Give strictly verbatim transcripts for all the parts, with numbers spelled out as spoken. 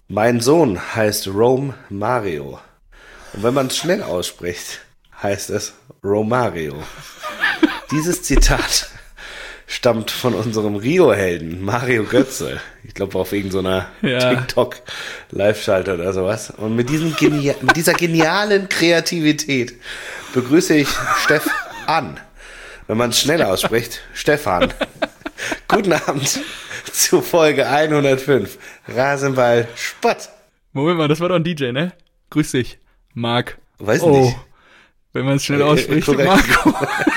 Mein Sohn heißt Rome Mario. Und wenn man es schnell ausspricht, heißt es Romario. Dieses Zitat stammt von unserem Rio-Helden Mario Götze. Ich glaube auf irgendeiner so ja. TikTok-Live-Schalter oder sowas. Und mit, diesem Genia- mit dieser genialen Kreativität begrüße ich Stefan. Wenn man es schnell ausspricht, Stefan. Guten Abend zu Folge hundertfünf. Rasenball Spott. Moment mal, das war doch ein D J, ne? Grüß dich, Marc. Weiß oh. nicht. Wenn man es schnell ausspricht, äh, Marco.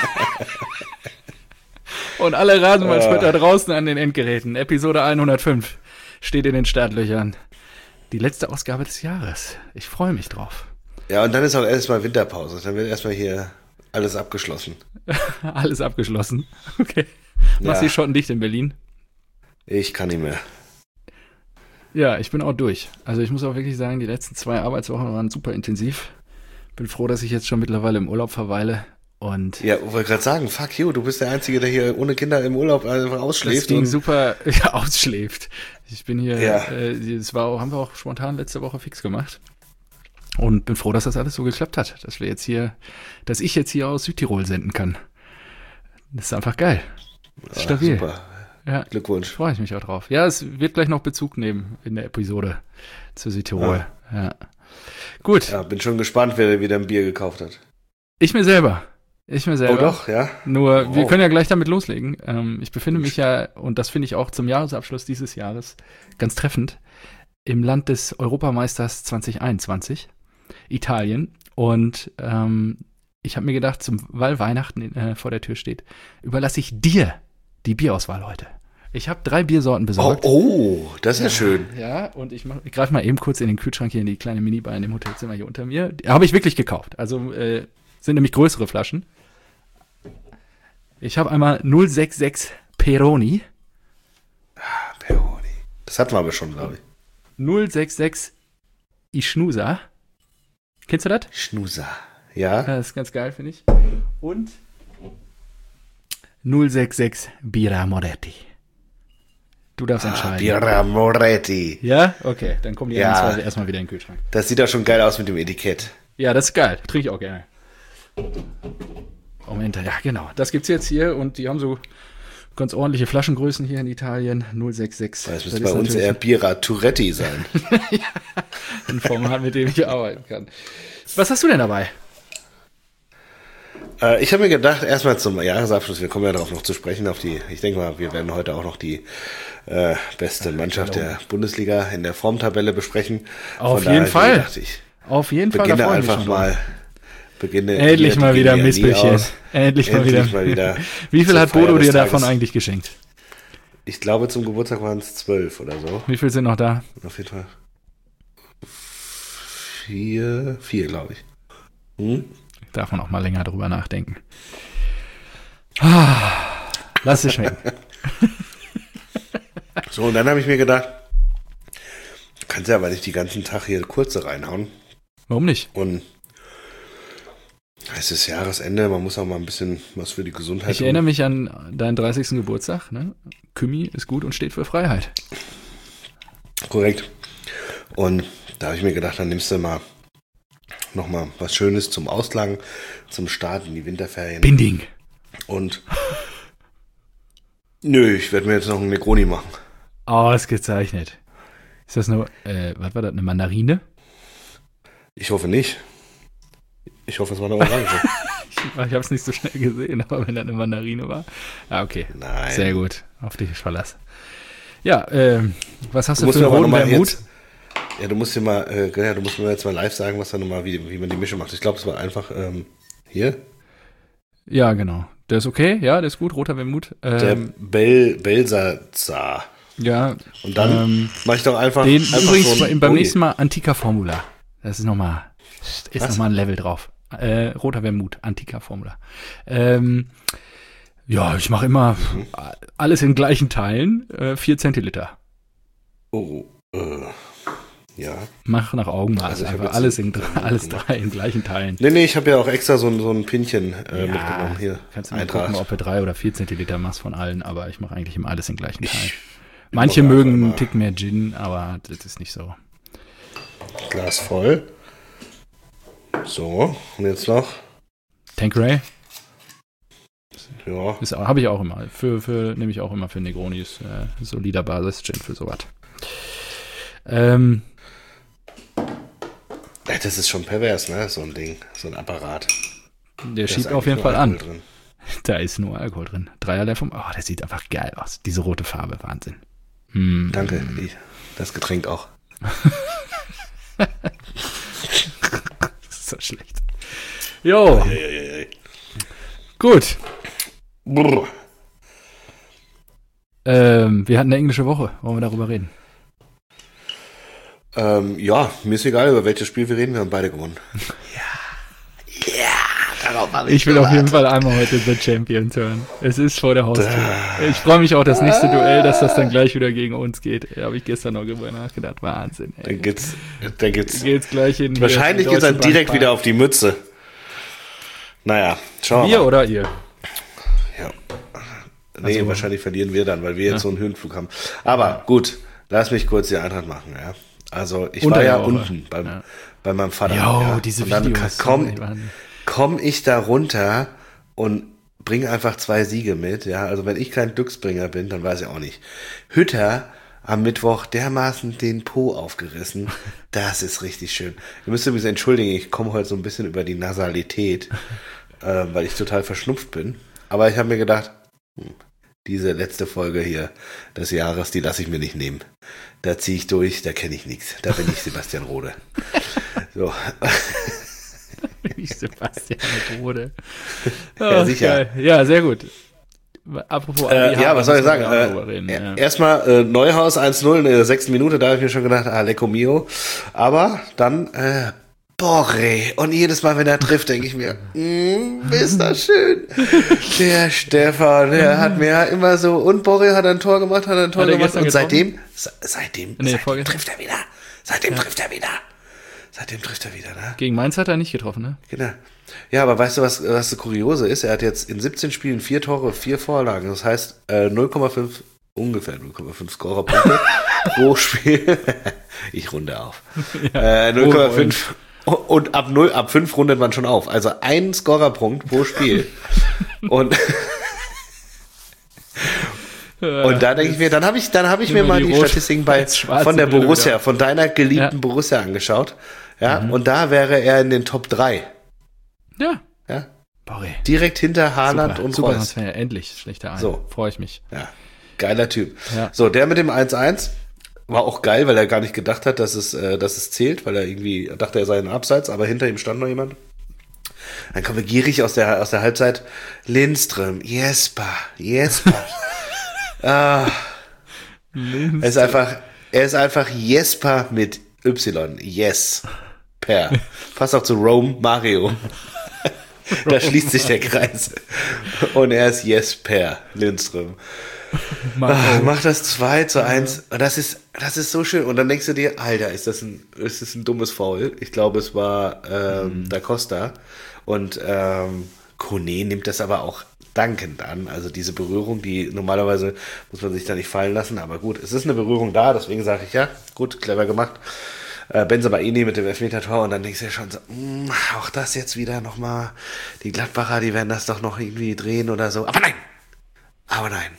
Und alle Rasenballspötter draußen an den Endgeräten. Episode hundertfünf steht in den Startlöchern. Die letzte Ausgabe des Jahres. Ich freue mich drauf. Ja, und dann ist auch erstmal Winterpause. Dann wird erstmal hier alles abgeschlossen. Alles abgeschlossen. Okay. Ja. Machst du die Schotten dicht in Berlin? Ich kann nicht mehr. Ja, ich bin auch durch. Also ich muss auch wirklich sagen, die letzten zwei Arbeitswochen waren super intensiv. Bin froh, dass ich jetzt schon mittlerweile im Urlaub verweile. Und ja, ich wollte gerade sagen, fuck you, du bist der Einzige, der hier ohne Kinder im Urlaub einfach ausschläft. Das ging super, ja, ausschläft. Ich bin hier, ja. äh, das war, haben wir auch spontan letzte Woche fix gemacht. Und bin froh, dass das alles so geklappt hat. Dass wir jetzt hier, dass ich jetzt hier aus Südtirol senden kann. Das ist einfach geil. Das ist stabil. Ach, super. Ja, Glückwunsch. Freue ich mich auch drauf. Ja, es wird gleich noch Bezug nehmen in der Episode zu Südtirol. Ja. ja. Gut. Ja, bin schon gespannt, wer wieder ein Bier gekauft hat. Ich mir selber. Ich mir selber. Oh doch, ja. Nur, wow. wir können ja gleich damit loslegen. Ähm, ich befinde mich ja, und das finde ich auch zum Jahresabschluss dieses Jahres ganz treffend, im Land des Europameisters zwanzig einundzwanzig, Italien. Und ähm, ich habe mir gedacht, zum, weil Weihnachten äh, vor der Tür steht, überlasse ich dir die Bierauswahl heute. Ich habe drei Biersorten besorgt. Oh, oh, das ist ja, ja schön. Ja, und ich, ich greife mal eben kurz in den Kühlschrank hier in die kleine Minibar in dem Hotelzimmer hier unter mir. Habe ich wirklich gekauft. Also äh, sind nämlich größere Flaschen. Ich habe einmal null sechs sechs Peroni. Ah, Peroni. Das hatten wir aber schon, glaube ich. null sechs sechs Ischnusa. Kennst du das? Schnusa, ja. Das ist ganz geil, finde ich. Und null sechs sechs Birra Moretti. Du darfst ah, entscheiden. Birra Moretti. Ja? Okay, dann kommen die ja. anderen zwei erstmal wieder in den Kühlschrank. Das sieht doch schon geil aus mit dem Etikett. Ja, das ist geil. Trinke ich auch gerne. Moment, ja genau. Das gibt's jetzt hier und die haben so ganz ordentliche Flaschengrößen hier in Italien. null sechs sechs. Das müsste bei uns eher Birra Turetti sein. Ja, ein Format, mit dem ich arbeiten kann. Was hast du denn dabei? Äh, ich habe mir gedacht, erstmal zum Jahresabschluss, wir kommen ja darauf noch zu sprechen, auf die, ich denke mal, wir werden heute auch noch die äh, beste Mannschaft der Bundesliga in der Formtabelle besprechen. Auf jeden Fall. Gedacht, ich Auf jeden Fall. Beginne einfach mal. Beginne Endlich hier, mal wieder ein Mispelchen. Endlich, Endlich mal wieder. mal wieder. Wie viel hat Bodo dir davon eigentlich geschenkt? Ich glaube, zum Geburtstag waren es zwölf oder so. Wie viel sind noch da? Auf jeden Fall. Vier, vier, glaube ich. Hm? Darf man auch mal länger drüber nachdenken. Ah, lass es schmecken. So, und dann habe ich mir gedacht, du kannst ja aber nicht den ganzen Tag hier kurze reinhauen. Warum nicht? Und es ist Jahresende, man muss auch mal ein bisschen was für die Gesundheit Ich tun. Erinnere mich an deinen dreißigsten Geburtstag. Ne? Kümi ist gut und steht für Freiheit. Korrekt. Und da habe ich mir gedacht, dann nimmst du mal nochmal was Schönes zum Auslangen, zum Start in die Winterferien. Binding. Und nö, ich werde mir jetzt noch einen Negroni machen. Ausgezeichnet. Ist das nur, äh, was war das, eine Mandarine? Ich hoffe nicht. Ich hoffe, es war eine Orange. ich ich habe es nicht so schnell gesehen, aber wenn das eine Mandarine war. Ah, okay. Nein. Sehr gut. Auf dich Verlass. Ja, ähm, was hast du, du für einen roten Wermut? Ja, du musst dir mal, äh, ja, du musst mir jetzt mal live sagen, was da nochmal, wie, wie man die Mische macht. Ich glaube, es war einfach, ähm, hier. Ja, genau. Der ist okay, ja, der ist gut, roter Wermut. Ähm, der Bel, Belsazar. Ja. Und dann ähm, mache ich doch einfach, den, einfach übrigens so ein beim Uni. nächsten Mal Antica Formula. Das ist nochmal, ist nochmal ein Level drauf. Äh, roter Wermut, Antica Formula. Ähm, ja, ich mache immer mhm. alles in gleichen Teilen, äh, vier Zentiliter. Oh, äh, ja. Mach nach Augenmaß, also einfach alles, in, alles drei in gleichen Teilen. Nee, nee, ich habe ja auch extra so ein, so ein Pinchen äh, ja, mitgenommen hier. Kannst du mal gucken, ob du drei oder vier Zentiliter machst von allen, aber ich mache eigentlich immer alles in gleichen Teilen. Ich Manche mögen einen Tick mehr Gin, aber das ist nicht so. Glas voll. So, und jetzt noch. Tanqueray. Ja. Habe ich auch immer. Für, für, nehme ich auch immer für Negronis. Äh, solider Basis-Gin für sowas. Ähm. Das ist schon pervers, ne? So ein Ding. So ein Apparat. Der Da schiebt ist auf jeden eigentlich Fall nur an. Alkohol drin. Da ist nur Alkohol drin. Dreierlei vom. Oh, der sieht einfach geil aus. Diese rote Farbe. Wahnsinn. Hm. Danke. Ich, das Getränk auch. Das ist so schlecht. Jo. Eieiei. Gut. Brr. Ähm, wir hatten eine englische Woche. Wollen wir darüber reden? Ähm, ja, mir ist egal, über welches Spiel wir reden. Wir haben beide gewonnen. Ja. Ja. Darauf habe Ich will auf jeden Fall einmal heute The Champions hören. Es ist vor der Haustür. Ich freue mich auch das nächste Duell, dass das dann gleich wieder gegen uns geht. Da habe ich gestern noch drüber nachgedacht. Wahnsinn. Ey. Dann geht's, dann geht's. Geht's gleich in Wahrscheinlich geht's dann direkt wieder auf die Mütze. Naja, schauen wir Wir mal. oder ihr? Ja. Nee, Also- wahrscheinlich verlieren wir dann, weil wir jetzt Ja. so einen Höhenflug haben. Aber gut, lass mich kurz die Eintracht machen, ja. Also ich Unter war ja der Woche. unten beim, Ja. bei meinem Vater. Jo, ja. diese und dann Videos. komm, Die waren- komm ich da runter und bringe einfach zwei Siege mit, ja. Also wenn ich kein Glücksbringer bin, dann weiß ich auch nicht. Hütter am Mittwoch dermaßen den Po aufgerissen. Das ist richtig schön. Ihr müsst übrigens entschuldigen, ich komme heute so ein bisschen über die Nasalität, äh, weil ich total verschnupft bin. Aber ich habe mir gedacht, hm, diese letzte Folge hier des Jahres, die lasse ich mir nicht nehmen. Da ziehe ich durch, da kenne ich nichts. Da bin ich Sebastian Rode. So. Wie Sebastian Rode. Ja, sicher. Geil. Ja, sehr gut. Apropos Äh, Adi ja, Haber, was soll ich müssen sagen? wir auch drüber Äh, reden, ja. ja. Erstmal äh, Neuhaus eins null in der sechsten Minute, da habe ich mir schon gedacht, ah, Lecco Mio. Aber dann, äh, Borre. Und jedes Mal, wenn er trifft, denke ich mir, mm, ist das schön. Der Stefan, der hat mir ja immer so, und Borre hat ein Tor gemacht, hat ein Tor Hat er gemacht. gestern Und seitdem, getroffen? se- seitdem, Nee, seitdem vorgestern. trifft er wieder. Seitdem trifft er wieder. Seitdem trifft er wieder, ne? Gegen Mainz hat er nicht getroffen, ne? Genau. Ja, aber weißt du, was, was das Kuriose ist? Er hat jetzt in siebzehn Spielen vier Tore, vier Vorlagen. Das heißt, äh, null Komma fünf, ungefähr null Komma fünf Scorerpunkte pro Spiel. Ich runde auf. äh, null Komma fünf. Und ab null, ab fünf rundet man schon auf. Also ein Scorerpunkt pro Spiel. Und, und da denke ich mir, dann habe ich, dann habe ich mir Immer mal die die rot- Statistiken bei, als schwarze von der Brille Borussia, wieder. von deiner geliebten Ja. Borussia angeschaut. Ja, und da wäre er in den Top drei. Ja. Ja, Borre. direkt hinter Haaland Super, und super Reus. Transfer, endlich schlechter ein. So. Freue ich mich. Ja, geiler Typ. Ja. So, der mit dem eins eins war auch geil, weil er gar nicht gedacht hat, dass es, äh, dass es zählt, weil er irgendwie er dachte, er sei ein Abseits, aber hinter ihm stand noch jemand. Dann kommen wir gierig aus der, aus der Halbzeit. Lindström, Jesper, Jesper. ah, er ist einfach, er ist einfach Jesper mit Y. Yes. Per. Passt auch zu Rome Mario. Da schließt sich der Kreis. Und er ist Jesper Lindström. Ah, mach das zwei zu eins. Und das ist, das ist so schön. Und dann denkst du dir, Alter, ist das ein, ist das ein dummes Foul? Ich glaube, es war ähm, Da Costa. Und ähm, Kone nimmt das aber auch dankend an. Also diese Berührung, die normalerweise muss man sich da nicht fallen lassen. Aber gut, es ist eine Berührung da. Deswegen sage ich, ja, gut, clever gemacht. Äh, Bensebaini mit dem Elfmeter-Tor. Und dann denkst du ja schon so, mh, auch das jetzt wieder nochmal. Die Gladbacher, die werden das doch noch irgendwie drehen oder so. Aber nein! Aber nein.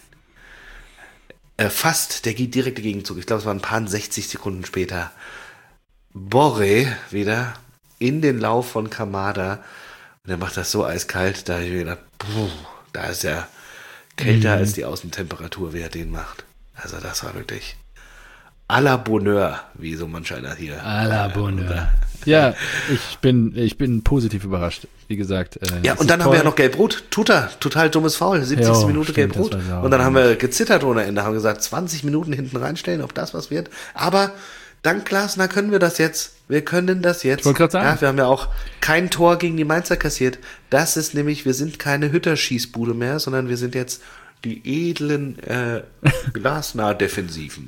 Äh, fast der direkte Gegenzug. Ich glaube, es waren ein paar sechzig Sekunden später. Borre wieder in den Lauf von Kamada. Und er macht das so eiskalt, da habe ich mir gedacht, puh, da ist er kälter Mhm. als die Außentemperatur, wie er den macht. Also das war wirklich à la Bonheur, wie so manch einer hier. À la äh, Bonheur. Ja, ich bin, ich bin positiv überrascht. Wie gesagt. Äh, Ja, es und ist dann haben wir ja toll. noch Gelb-Rot. Tuta, total dummes Foul. siebzigste Jo, Minute stimmt, Gelb-Rot. das war sauer. Und dann haben wir gezittert ohne Ende, haben gesagt, zwanzig Minuten hinten reinstellen, ob das was wird. Aber dank Glasner können wir das jetzt. Wir können das jetzt. Ich wollte gerade sagen. Ja, wir haben ja auch kein Tor gegen die Mainzer kassiert. Das ist nämlich, wir sind keine Hütterschießbude mehr, sondern wir sind jetzt die edlen äh, Glasner-Defensiven.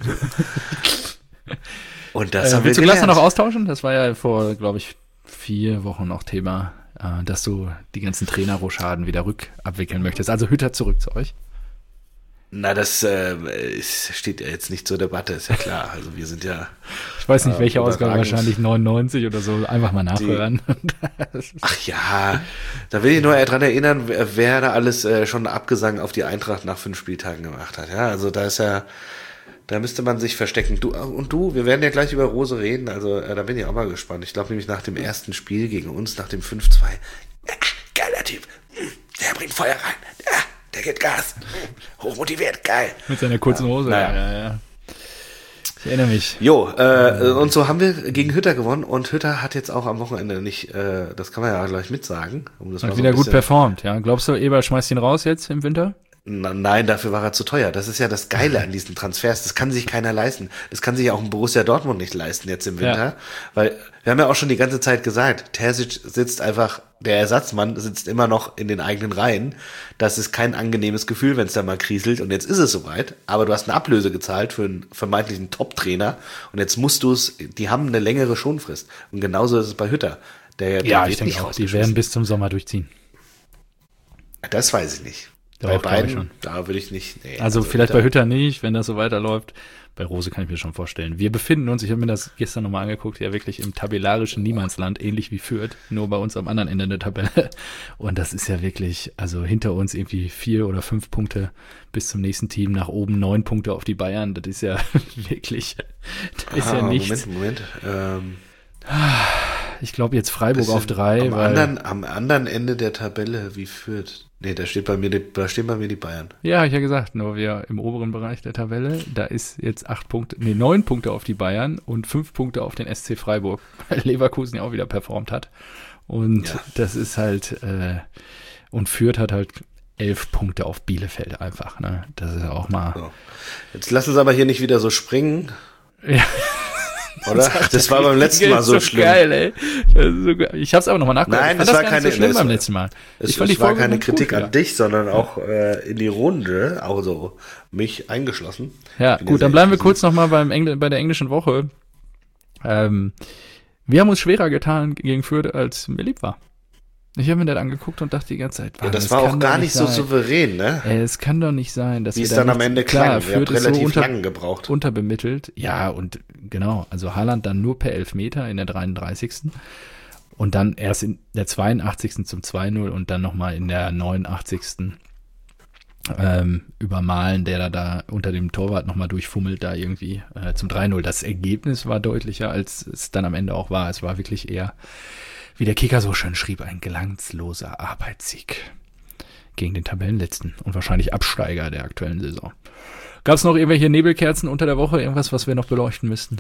Und das Äh, haben wir willst du Glasner gelernt. noch austauschen? Das war ja vor, glaube ich, vier Wochen noch Thema, äh, dass du die ganzen Trainerrochaden wieder rückabwickeln möchtest. Also Hütter zurück zu euch. Na, das äh, ist, steht ja jetzt nicht zur Debatte, ist ja klar. Also wir sind ja. Ich weiß nicht, welche äh, Ausgabe, überragend. wahrscheinlich neunundneunzig oder so. Einfach mal nachhören. Ach ja, da will ich nur dran erinnern, wer, wer da alles äh, schon Abgesang auf die Eintracht nach fünf Spieltagen gemacht hat. Ja, also da ist ja, da müsste man sich verstecken. Du und du, wir werden ja gleich über Rose reden, also äh, da bin ich auch mal gespannt. Ich glaube nämlich nach dem ersten Spiel gegen uns, nach dem fünf zwei, äh, geiler Typ, der bringt Feuer rein, der, der gibt Gas, hochmotiviert, geil. Mit seiner kurzen Hose. Ja, naja. ja, ja. Ich erinnere mich. Jo, äh, und so haben wir gegen Hütter gewonnen und Hütter hat jetzt auch am Wochenende nicht, äh, das kann man ja gleich mitsagen. Um das Hat mal so wieder ein gut bisschen- performt, ja. Glaubst du, Eber schmeißt ihn raus jetzt im Winter? Na, nein, dafür war er zu teuer. Das ist ja das Geile an diesen Transfers. Das kann sich keiner leisten. Das kann sich auch ein Borussia Dortmund nicht leisten jetzt im Winter. Ja. Weil wir haben ja auch schon die ganze Zeit gesagt, Terzic sitzt einfach, der Ersatzmann sitzt immer noch in den eigenen Reihen. Das ist kein angenehmes Gefühl, wenn es da mal kriselt. Und jetzt ist es soweit. Aber du hast eine Ablöse gezahlt für einen vermeintlichen Top-Trainer. Und jetzt musst du es, die haben eine längere Schonfrist. Und genauso ist es bei Hütter. Der, der Ja, wird ich denke nicht auch. Die rausgeschmissen. werden bis zum Sommer durchziehen. Das weiß ich nicht. Doch, bei glaub ich beiden, schon. da würde ich nicht. Nee, Also vielleicht Hütter- bei Hütter nicht, wenn das so weiterläuft. Bei Rose kann ich mir schon vorstellen. Wir befinden uns, ich habe mir das gestern nochmal angeguckt, ja wirklich im tabellarischen Niemandsland, ähnlich wie Fürth, nur bei uns am anderen Ende der Tabelle. Und das ist ja wirklich, also hinter uns irgendwie vier oder fünf Punkte bis zum nächsten Team, nach oben neun Punkte auf die Bayern. Das ist ja wirklich, das ist Ah, ja nichts. Moment, Moment. Ähm, Ich glaube jetzt Freiburg auf bisschen drei, am weil, anderen, am anderen Ende der Tabelle, wie führt. Nee, da steht bei mir, die, da stehen bei mir die Bayern. ja, hab ich ja gesagt, nur wir im oberen Bereich der Tabelle, da ist jetzt acht Punkte, nee, neun Punkte auf die Bayern und fünf Punkte auf den S C Freiburg, weil Leverkusen ja auch wieder performt hat. Und Ja. das ist halt, äh, und Fürth hat halt elf Punkte auf Bielefeld einfach, ne? Das ist ja auch mal. So. Jetzt lassen Sie aber hier nicht wieder so springen, Ja. oder? Das war beim letzten Mal so, Das ist schlimm. Geil, ey. Das ist so geil. Ich hab's aber nochmal nachgedacht. Nein, ich fand das war gar keine- nicht so schlimm das beim war- letzten Mal. Es, ich fand die es war Folge keine ganz Kritik gut an dich, sondern auch äh, in die Runde, also mich eingeschlossen. Ja, Ich bin ja gut, dann sehr bleiben wir inklusiv. kurz nochmal beim Engl bei der englischen Woche. Ähm, wir haben uns schwerer getan gegen Fürth, als mir lieb war. Ich habe mir das angeguckt und dachte die ganze Zeit, Ja, Mann, das war auch kann gar doch nicht so sein. souverän, ne? Ey, es kann doch nicht sein, dass Wie wir es da dann am nichts- Ende klar, klang. Wir Fürth haben ist so relativ unter, lang gebraucht. unterbemittelt. Ja, und genau, also Haaland dann nur per Elfmeter in der dreiunddreißigsten Und dann erst in der zweiundachtzigsten zum zwei null und dann nochmal in der neunundachtzigsten Ähm, übermalen, der da, da unter dem Torwart nochmal durchfummelt, da irgendwie äh, zum drei null. Das Ergebnis war deutlicher, als es dann am Ende auch war. Es war wirklich eher, wie der Kicker so schön schrieb, ein glanzloser Arbeitssieg gegen den Tabellenletzten und wahrscheinlich Absteiger der aktuellen Saison. Gab es noch irgendwelche Nebelkerzen unter der Woche? Irgendwas, was wir noch beleuchten müssten?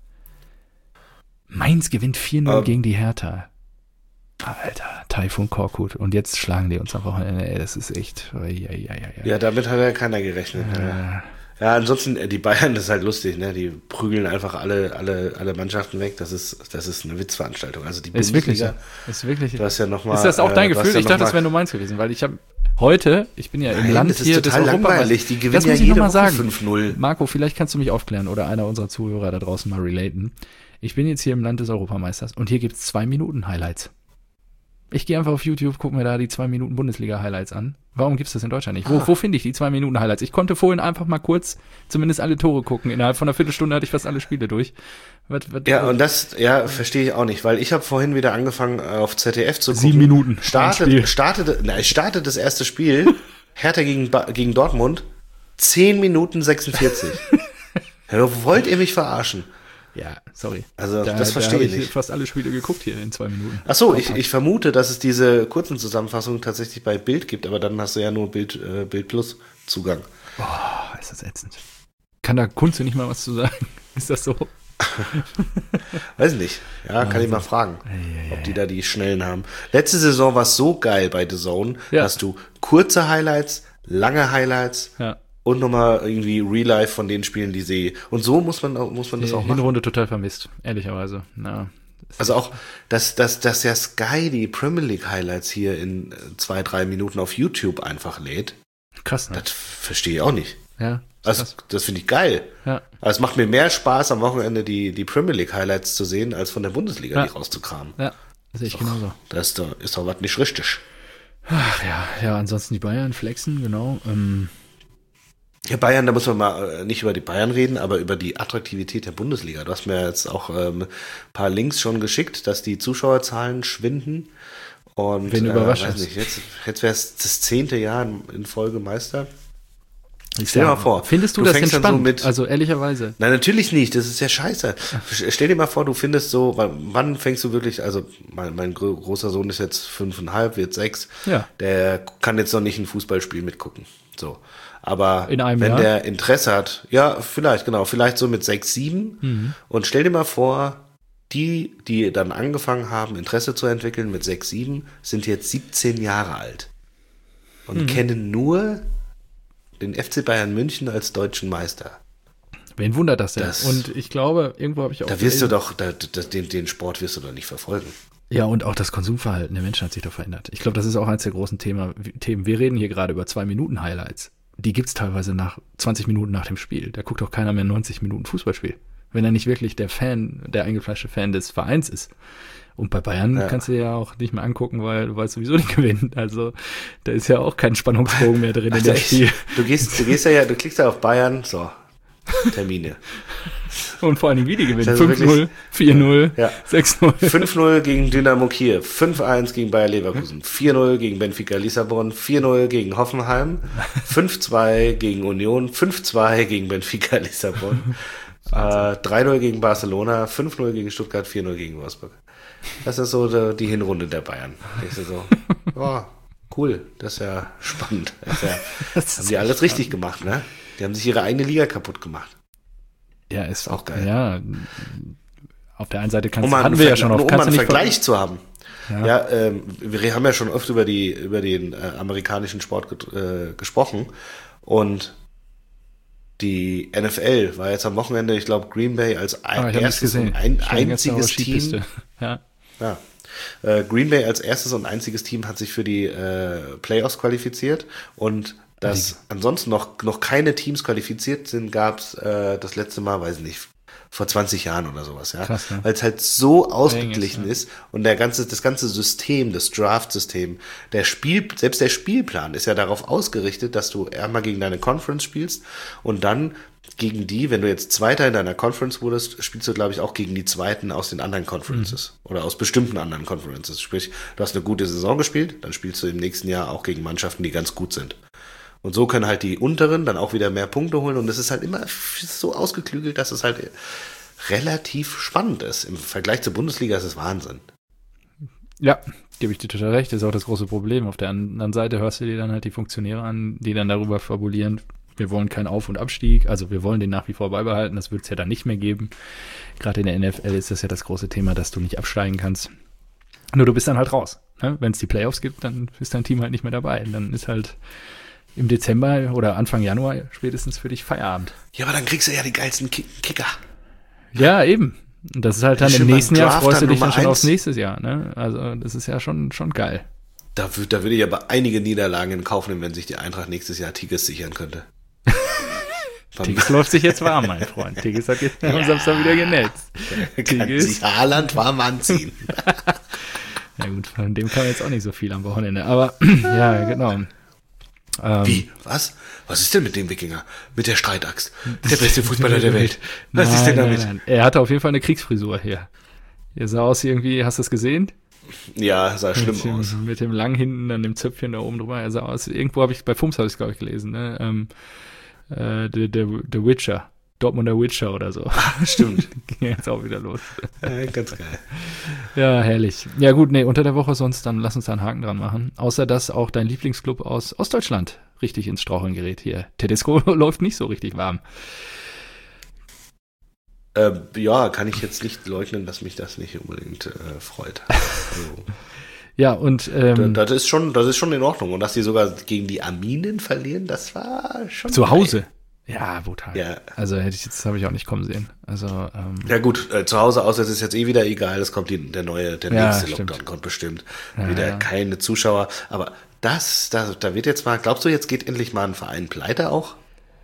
Mainz gewinnt vier null Ähm. gegen die Hertha. Alter, Taifun Korkut. Und jetzt schlagen die uns am Wochenende. Ey, das ist echt. Ja, ja, ja, ja. Ja, damit hat ja keiner gerechnet. Ja. Ja, ansonsten, äh, die Bayern, das ist halt lustig, ne? Die prügeln einfach alle, alle, alle Mannschaften weg. Das ist, das ist eine Witzveranstaltung. Also die Ist wirklich so. Bundesliga, Ist wirklich. du hast ja noch mal, Ist das auch äh, dein du hast Gefühl? ja Ich dachte, noch das mal- wäre nur meins gewesen, weil ich habe heute, ich bin ja im Nein, Land das ist hier total des Europameisters. langweilig. Die gewinnen Das ja muss ich jede noch mal Woche sagen. fünf null. Marco, vielleicht kannst du mich aufklären oder einer unserer Zuhörer da draußen mal relaten. Ich bin jetzt hier im Land des Europameisters und hier gibt's zwei Minuten Highlights. Ich gehe einfach auf YouTube, gucke mir da die zwei Minuten Bundesliga-Highlights an. Warum gibt's das in Deutschland nicht? Wo, Ah. wo finde ich die zwei Minuten Highlights? Ich konnte vorhin einfach mal kurz zumindest alle Tore gucken. Innerhalb von einer Viertelstunde hatte ich fast alle Spiele durch. Was, was, Ja, und das, ja, verstehe ich auch nicht, weil ich habe vorhin wieder angefangen, äh, auf Z D F zu gucken. Sieben Minuten. Ein Spiel. Startet, startete, na, startet das erste Spiel, Hertha gegen, Ba- gegen Dortmund, zehn Minuten sechsundvierzig. Ja, wollt ihr mich verarschen? Ja, sorry. Also, Da- das verstehe da ich hab nicht. fast alle Spiele geguckt hier in zwei Minuten. Ach so, ich, ich vermute, dass es diese kurzen Zusammenfassungen tatsächlich bei Bild gibt, aber dann hast du ja nur Bild, äh, Bild Plus Zugang. Boah, ist das ätzend. Kann da Kunze nicht mal was zu sagen? Ist das so? Weiß nicht. Ja, kann ich mal fragen, ob die da die schnellen haben. Letzte Saison war es so geil bei The Zone, Ja. dass du kurze Highlights, lange Highlights Ja. und nochmal irgendwie Real Life von den Spielen, die sehe. Und so muss man, auch- muss man das Die auch machen. Hinrunde total vermisst, ehrlicherweise. Na, Also auch, dass, dass, dass ja Sky die Premier League Highlights hier in äh, zwei, drei Minuten auf YouTube einfach lädt, krass, ne? das verstehe ich auch nicht. Ja, Also, krass. das finde ich geil. Ja. Also es macht mir mehr Spaß, am Wochenende die, die Premier League Highlights zu sehen, als von der Bundesliga Ja. die rauszukramen. Ja, sehe ich genauso. Das ist doch, ist doch was nicht richtig. Ach ja, ja, ansonsten die Bayern flexen, genau. Ähm, Ja, Bayern, da muss man mal äh, nicht über die Bayern reden, aber über die Attraktivität der Bundesliga. Du hast mir jetzt auch ähm, ein paar Links schon geschickt, dass die Zuschauerzahlen schwinden. Und Wen überrascht äh, weiß das? nicht, jetzt, jetzt wäre es das zehnte Jahr in, in Folge Meister. Ich Stell dir mal vor. Findest du, du das fängst dann entspannt? so mit- Also ehrlicherweise. Nein, natürlich nicht. Das ist ja scheiße. Stell dir mal vor, du findest so, wann, wann fängst du wirklich, also mein, mein gro- großer Sohn ist jetzt fünfeinhalb, wird sechs. Ja. Der kann jetzt noch nicht ein Fußballspiel mitgucken. So. Aber In einem wenn Jahr? der Interesse hat, ja, vielleicht, genau, vielleicht so mit sechs, sieben. Mhm. Und stell dir mal vor, die, die dann angefangen haben, Interesse zu entwickeln mit sechs, sieben, sind jetzt siebzehn Jahre alt. Und Mhm. kennen nur den F C Bayern München als deutschen Meister. Wen wundert das denn? Das- Und ich glaube, irgendwo habe ich auch Da wirst du gelesen- doch, da, da, den, den Sport wirst du doch nicht verfolgen. Ja, und auch das Konsumverhalten der Menschen hat sich doch verändert. Ich glaube, das ist auch eines der großen Thema, Themen. Wir reden hier gerade über zwei Minuten Highlights. Die gibt's teilweise nach zwanzig Minuten nach dem Spiel. Da guckt auch keiner mehr neunzig Minuten Fußballspiel. Wenn er nicht wirklich der Fan, der eingefleischte Fan des Vereins ist. Und bei Bayern Ja. kannst du ja auch nicht mehr angucken, weil du weißt sowieso nicht gewinnen. Also da ist ja auch kein Spannungsbogen mehr drin in Also dem ich- Spiel. Du gehst, du gehst ja, ja, du klickst ja auf Bayern, so, Termine. Und vor allen Dingen, wie die gewinnen. Also fünf null, wirklich- vier null, Ja. sechs null. fünf null gegen Dynamo Kiew, fünf eins gegen Bayer Leverkusen, vier null gegen Benfica Lissabon, vier null gegen Hoffenheim, fünf zwei gegen Union, fünf zwei gegen Benfica Lissabon, äh, drei null gegen Barcelona, fünf null gegen Stuttgart, vier null gegen Wolfsburg. Das ist so die, die Hinrunde der Bayern. Ich so, oh, cool, das ist ja spannend. Das ist ja, Das haben die alles richtig gemacht, ne? Die haben sich ihre eigene Liga kaputt gemacht. Ja, ist auch geil. Ja, auf der einen Seite kannst Um du, mal hatten einen, wir ja Vergleich- schon auf, um kannst mal du einen nicht Vergleich zu haben. Ja. Ja, ähm, wir haben ja schon oft über die über den äh, amerikanischen Sport get- äh, gesprochen und die N F L war jetzt am Wochenende, ich glaube, Green Bay als ein, Ah, ich habe es erstes gesehen. und ein, Ich war die ganze Zeit auf einziges der Team. Skipiste. Ja. Ja. Äh, Green Bay als erstes und einziges Team hat sich für die äh, Playoffs qualifiziert und dass ansonsten noch, noch keine Teams qualifiziert sind, gab es äh, das letzte Mal, weiß ich nicht, vor zwanzig Jahren oder sowas, ja. Krass, ne? Weil es halt so ausgeglichen Eng ist und der ganze, das ganze System, das Draft-System, der Spiel, selbst der Spielplan ist ja darauf ausgerichtet, dass du einmal gegen deine Conference spielst und dann gegen die, wenn du jetzt Zweiter in deiner Conference wurdest, spielst du, glaube ich, auch gegen die Zweiten aus den anderen Conferences Mhm. oder aus bestimmten anderen Conferences. Sprich, du hast eine gute Saison gespielt, dann spielst du im nächsten Jahr auch gegen Mannschaften, die ganz gut sind. Und so können halt die Unteren dann auch wieder mehr Punkte holen und es ist halt immer so ausgeklügelt, dass es halt relativ spannend ist. Im Vergleich zur Bundesliga ist es Wahnsinn. Ja, gebe ich dir total recht. Das ist auch das große Problem. Auf der anderen Seite hörst du dir dann halt die Funktionäre an, die dann darüber fabulieren, wir wollen keinen Auf- und Abstieg, also wir wollen den nach wie vor beibehalten, das wird es ja dann nicht mehr geben. Gerade in der N F L ist das ja das große Thema, dass du nicht absteigen kannst. Nur du bist dann halt raus. Ne? Wenn es die Playoffs gibt, dann ist dein Team halt nicht mehr dabei. Dann ist halt im Dezember oder Anfang Januar spätestens für dich Feierabend. Ja, aber dann kriegst du ja die geilsten Ki- Kicker. Ja, eben. Und das ist halt dann Schön im beim nächsten Jahr, Draft freust du dann dich dann Nummer schon eins. aufs nächste Jahr. Ne? Also das ist ja schon, schon geil. Da, wü- da würde ich aber einige Niederlagen in Kauf nehmen, wenn sich die Eintracht nächstes Jahr Tigges sichern könnte. Beim- Tigges läuft sich jetzt warm, mein Freund. Tigges hat jetzt am Samstag wieder genetzt. kann Tigges. sich Haaland warm anziehen. Ja gut, von dem kam jetzt auch nicht so viel am Wochenende. Aber ja, genau. Ähm, Wie? Was? Was ist denn mit dem Wikinger? Mit der Streitaxt? Der beste Fußballer der Welt. Was nein, ist denn nein, damit? nein. Er hatte auf jeden Fall eine Kriegsfrisur hier. Er sah aus irgendwie, hast du es gesehen? Ja, sah schlimm mit dem, aus. Mit dem lang hinten, dann dem Zöpfchen da oben drüber. Er sah aus, irgendwo habe ich, bei Fums habe ich es, glaube ich, gelesen, ne? Ähm, äh, der, der, der Witcher. Dortmunder Witcher oder so. Stimmt. Ging jetzt auch wieder los. Ja, ganz geil. Ja, herrlich. Ja gut, nee, unter der Woche sonst, dann lass uns da einen Haken dran machen. Außer, dass auch dein Lieblingsclub aus Ostdeutschland richtig ins Straucheln gerät hier. Tedesco läuft nicht so richtig warm. Äh, ja, kann ich jetzt nicht leugnen, dass mich das nicht unbedingt äh, freut. Also, Ja, und ähm, das ist schon, das ist schon in Ordnung. Und dass die sogar gegen die Arminen verlieren, das war schon zu geil. Hause. Ja, brutal. Ja. Also hätte ich jetzt, habe ich auch nicht kommen sehen. Also, ähm, Ja gut, äh, zu Hause aus, das ist jetzt eh wieder egal, es kommt die, der neue, der Ja, nächste stimmt. Lockdown kommt bestimmt. Ja, wieder ja. keine Zuschauer. Aber das, da, da wird jetzt mal, glaubst du, jetzt geht endlich mal ein Verein pleite auch?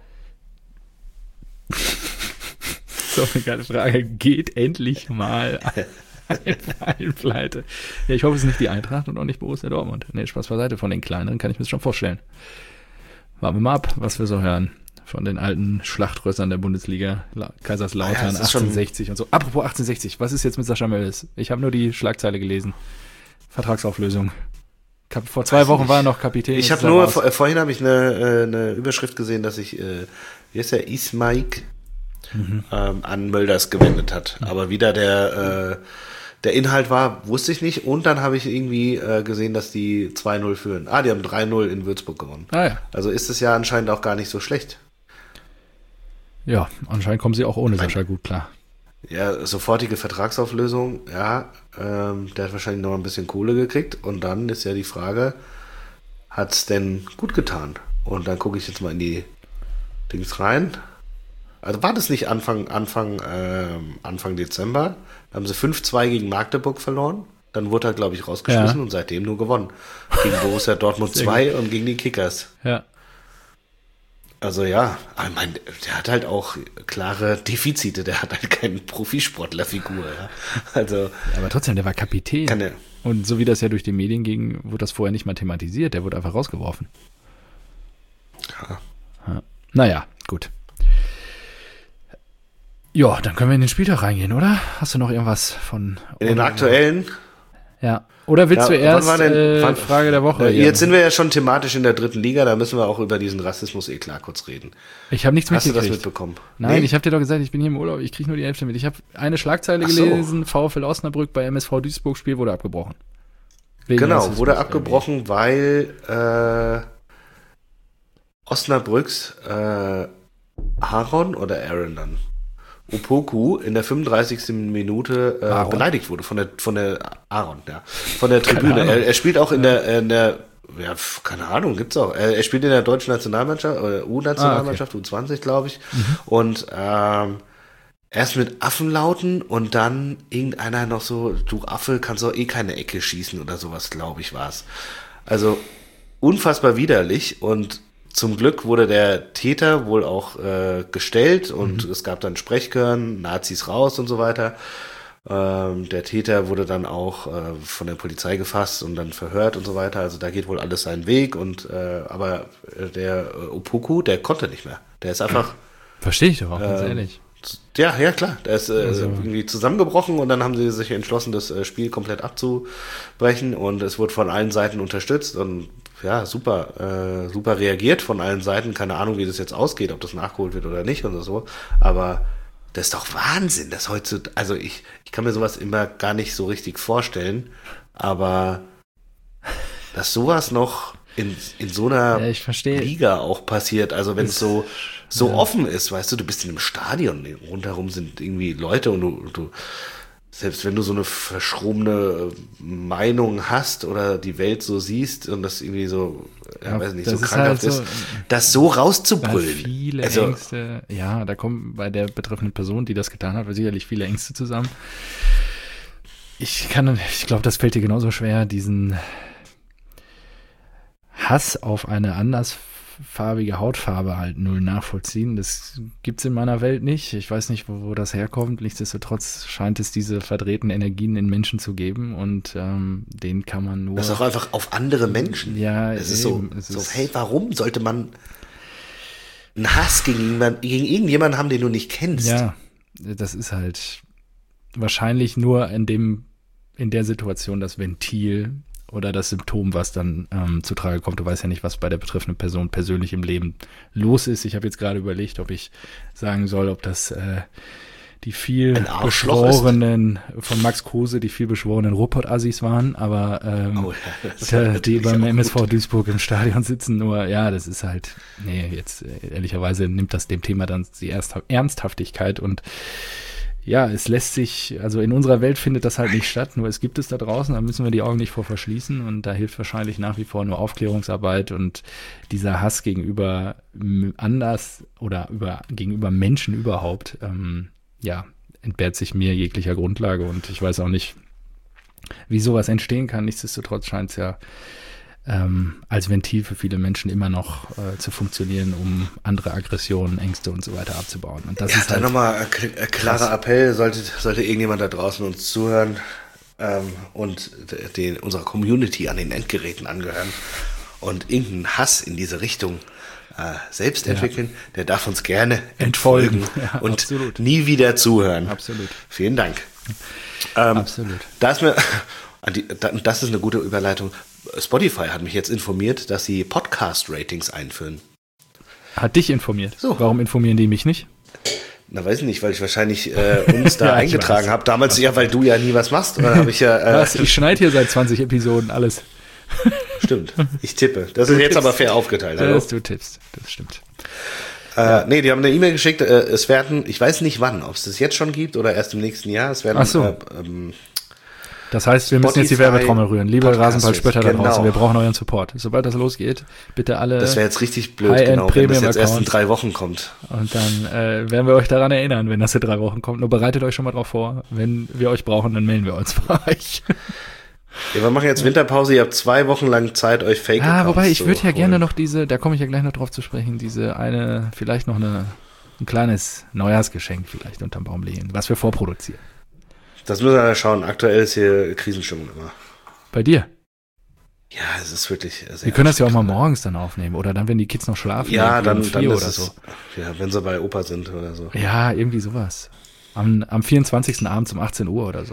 so eine geile Frage. Geht endlich mal ein Verein pleite? Ja, ich hoffe, es ist nicht die Eintracht und auch nicht Borussia Dortmund. Nee, Spaß beiseite. Von den kleineren kann ich mir das schon vorstellen. Warten wir mal ab, was wir so hören. von den alten Schlachtrössern der Bundesliga, La- Kaiserslautern, Ja, achtzehnhundertsechzig und so. Apropos achtzehnhundertsechzig, was ist jetzt mit Sascha Mölders? Ich habe nur die Schlagzeile gelesen. Vertragsauflösung. Kap- Vor zwei Weiß Wochen nicht. war er noch Kapitän. Ich jetzt habe ist er nur, raus. vor, vorhin habe ich eine, äh, eine Überschrift gesehen, dass sich, äh, wie heißt der, Ismaik Mhm. ähm, an Mölders gewendet hat. Aber wieder der, äh, der Inhalt war, wusste ich nicht. Und dann habe ich irgendwie äh, gesehen, dass die zwei null führen. Ah, die haben drei null in Würzburg gewonnen. Ah ja. Also ist es ja anscheinend auch gar nicht so schlecht. Ja, anscheinend kommen sie auch ohne Sascha gut klar. Ja, sofortige Vertragsauflösung, ja, ähm, der hat wahrscheinlich noch ein bisschen Kohle gekriegt. Und dann ist ja die Frage, hat's denn gut getan? Und dann gucke ich jetzt mal in die Dings rein. Also war das nicht Anfang, Anfang, ähm, Anfang Dezember? Da haben sie fünf zwei gegen Magdeburg verloren. Dann wurde er, glaube ich, rausgeschmissen Ja. und seitdem nur gewonnen. Gegen Borussia Dortmund Sehr zwei und gegen die Kickers. Ja. Also ja, aber ich meine, der hat halt auch klare Defizite. Der hat halt keine Profisportlerfigur. Ja. Also Aber trotzdem, der war Kapitän. kann er. Und so wie das ja durch die Medien ging, wurde das vorher nicht mal thematisiert. Der wurde einfach rausgeworfen. Ja. Ja. Naja, gut. Ja, dann können wir in den Spieltag reingehen, oder? Hast du noch irgendwas von... In den aktuellen. Ja. Oder willst Ja, du erst wann war denn- äh, wann- Frage der Woche? Äh, Jetzt sind wir ja schon thematisch in der dritten Liga, da müssen wir auch über diesen Rassismus eh klar kurz reden. Ich habe nichts Hast du das mitgekriegt. mitbekommen? Nein, Nee? ich habe dir doch gesagt, ich bin hier im Urlaub, ich kriege nur die Hälfte mit. Ich habe eine Schlagzeile Ach so. gelesen, VfL Osnabrück bei M S V Duisburg, Spiel wurde abgebrochen. Wegen Genau, Rassismus wurde irgendwie. abgebrochen, weil äh, Osnabrücks äh, Aaron oder Aaron dann Opoku in der fünfunddreißigsten Minute äh, Aaron. beleidigt wurde von der von der Aaron, ja, von der Tribüne. Ahnung. Er, er spielt auch in der in der ja, pf, keine Ahnung, gibt's auch. Er, er spielt in der deutschen Nationalmannschaft, äh, U-Nationalmannschaft, U zwanzig, glaube ich. Und ähm, erst mit Affenlauten und dann irgendeiner noch so, du Affe, kannst doch eh keine Ecke schießen oder sowas, glaube ich, war's. Also unfassbar widerlich und zum Glück wurde der Täter wohl auch äh, gestellt und Mhm. es gab dann Sprechchören, Nazis raus und so weiter. Ähm, der Täter wurde dann auch äh, von der Polizei gefasst und dann verhört und so weiter. Also da geht wohl alles seinen Weg und äh, aber äh, der äh, Opoku, der konnte nicht mehr. Der ist einfach Verstehe ich doch auch, ganz Ähm, ehrlich. ja, ja, klar. Der ist äh, Also- irgendwie zusammengebrochen und dann haben sie sich entschlossen, das äh, Spiel komplett abzubrechen und es wurde von allen Seiten unterstützt und ja, super, äh, super reagiert von allen Seiten. Keine Ahnung, wie das jetzt ausgeht, ob das nachgeholt wird oder nicht und so. Aber das ist doch Wahnsinn, dass heutzutage, also ich, ich kann mir sowas immer gar nicht so richtig vorstellen, aber dass sowas noch in, in so einer Ja, ich verstehe. Liga auch passiert, also wenn es Ist- so so ja. offen ist, weißt du, du bist in einem Stadion, rundherum sind irgendwie Leute und du, du selbst wenn du so eine verschrobene Meinung hast oder die Welt so siehst und das irgendwie so, ja, Ja, weiß nicht, das so ist krankhaft halt so- ist, das so Weil rauszubrüllen. viele Also, Ängste, ja, da kommen bei der betreffenden Person, die das getan hat, sicherlich viele Ängste zusammen. Ich kann, ich glaube, das fällt dir genauso schwer, diesen Hass auf eine andersfarbige Hautfarbe halt null nachvollziehen. Das gibt's in meiner Welt nicht. Ich weiß nicht, wo, wo das herkommt. Nichtsdestotrotz scheint es diese verdrehten Energien in Menschen zu geben und ähm, den kann man nur. das ist auch einfach auf andere Menschen. Ja, Es ist so, eben, es so ist- hey, warum sollte man einen Hass gegen jemanden, gegen irgendjemanden haben, den du nicht kennst? Ja, das ist halt wahrscheinlich nur in dem, in der Situation das Ventil oder das Symptom, was dann ähm, zu Trage kommt. Du weißt ja nicht, was bei der betreffenden Person persönlich im Leben los ist. Ich habe jetzt gerade überlegt, ob ich sagen soll, ob das äh, die viel Ein Arschloch beschworenen von Max Kruse, die viel beschworenen Ruhrpott-Assis waren, aber ähm, Oh ja, das da, war die natürlich beim auch M S V gut. Duisburg im Stadion sitzen, nur ja, das ist halt, nee, jetzt äh, ehrlicherweise nimmt das dem Thema dann die Erst- Ernsthaftigkeit und ja, es lässt sich, also in unserer Welt findet das halt nicht statt, nur es gibt es da draußen, da müssen wir die Augen nicht vor verschließen und da hilft wahrscheinlich nach wie vor nur Aufklärungsarbeit und dieser Hass gegenüber m- anders oder über, gegenüber Menschen überhaupt, ähm, ja, entbehrt sich mir jeglicher Grundlage und ich weiß auch nicht, wie sowas entstehen kann. Nichtsdestotrotz scheint es ja ähm, als Ventil für viele Menschen immer noch äh, zu funktionieren, um andere Aggressionen, Ängste und so weiter abzubauen. Und das Ja, ist dann halt, nochmal ein k- ein klarer Appell, sollte, sollte irgendjemand da draußen uns zuhören ähm, und d- den, unserer Community an den Endgeräten angehören und irgendeinen Hass in diese Richtung äh, selbst entwickeln, ja. der darf uns gerne entfolgen, entfolgen ja, und absolut. nie wieder zuhören. Absolut. Vielen Dank. Ähm, absolut. Da ist mir, das ist eine gute Überleitung. Spotify hat mich jetzt informiert, dass sie Podcast-Ratings einführen. Hat dich informiert? So. Warum informieren die mich nicht? Na, weiß ich nicht, weil ich wahrscheinlich äh, uns da ja, eingetragen habe. Damals was? Ja, weil du ja nie was machst. Oder habe ich ja. Äh, was? Ich schneide hier seit zwanzig Episoden alles. Stimmt, ich tippe. Das du ist jetzt tippst. Aber fair aufgeteilt. Ja, das du tippst, das stimmt. Äh, ja. Nee, die haben eine E-Mail geschickt. Äh, es werden, ich weiß nicht wann, ob es das jetzt schon gibt oder erst im nächsten Jahr. Es werden. Ach so. Äh, ähm, Das heißt, wir müssen jetzt die Werbetrommel rühren. Liebe Rasenballspötter da draußen, genau. Wir brauchen euren Support. Sobald das losgeht, bitte alle. Das wäre jetzt richtig blöd, genau, wenn das jetzt erst in drei Wochen kommt. Und dann äh, werden wir euch daran erinnern, wenn das in drei Wochen kommt. Nur bereitet euch schon mal drauf vor. Wenn wir euch brauchen, dann melden wir uns bei euch. Ja, wir machen jetzt Winterpause. Ihr habt zwei Wochen lang Zeit, euch Fake Ah, wobei, ich würde ja gerne noch diese, da komme ich ja gleich noch drauf zu sprechen, diese eine, vielleicht noch eine, ein kleines Neujahrsgeschenk vielleicht unterm Baum legen, was wir vorproduzieren. Das müssen wir ja schauen. Aktuell ist hier Krisenstimmung immer. Bei dir? Ja, es ist wirklich sehr. Wir können das ja auch mal morgens dann aufnehmen oder dann, wenn die Kids noch schlafen. Ja, dann, um dann ist oder es, so. Ja, wenn sie bei Opa sind oder so. Ja, irgendwie sowas. Am, am vierundzwanzigsten abends um achtzehn Uhr oder so.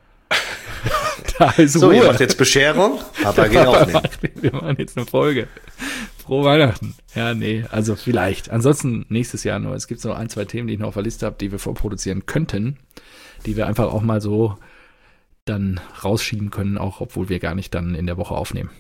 Da ist so, Ruhe. Ihr macht jetzt Bescherung, Papa geht aufnehmen. Wir machen jetzt eine Folge. Frohe Weihnachten. Ja, nee, also vielleicht. Ansonsten nächstes Jahr nur. Es gibt so ein, zwei Themen, die ich noch auf der Liste habe, die wir vorproduzieren könnten, die wir einfach auch mal so dann rausschieben können, auch obwohl wir gar nicht dann in der Woche aufnehmen.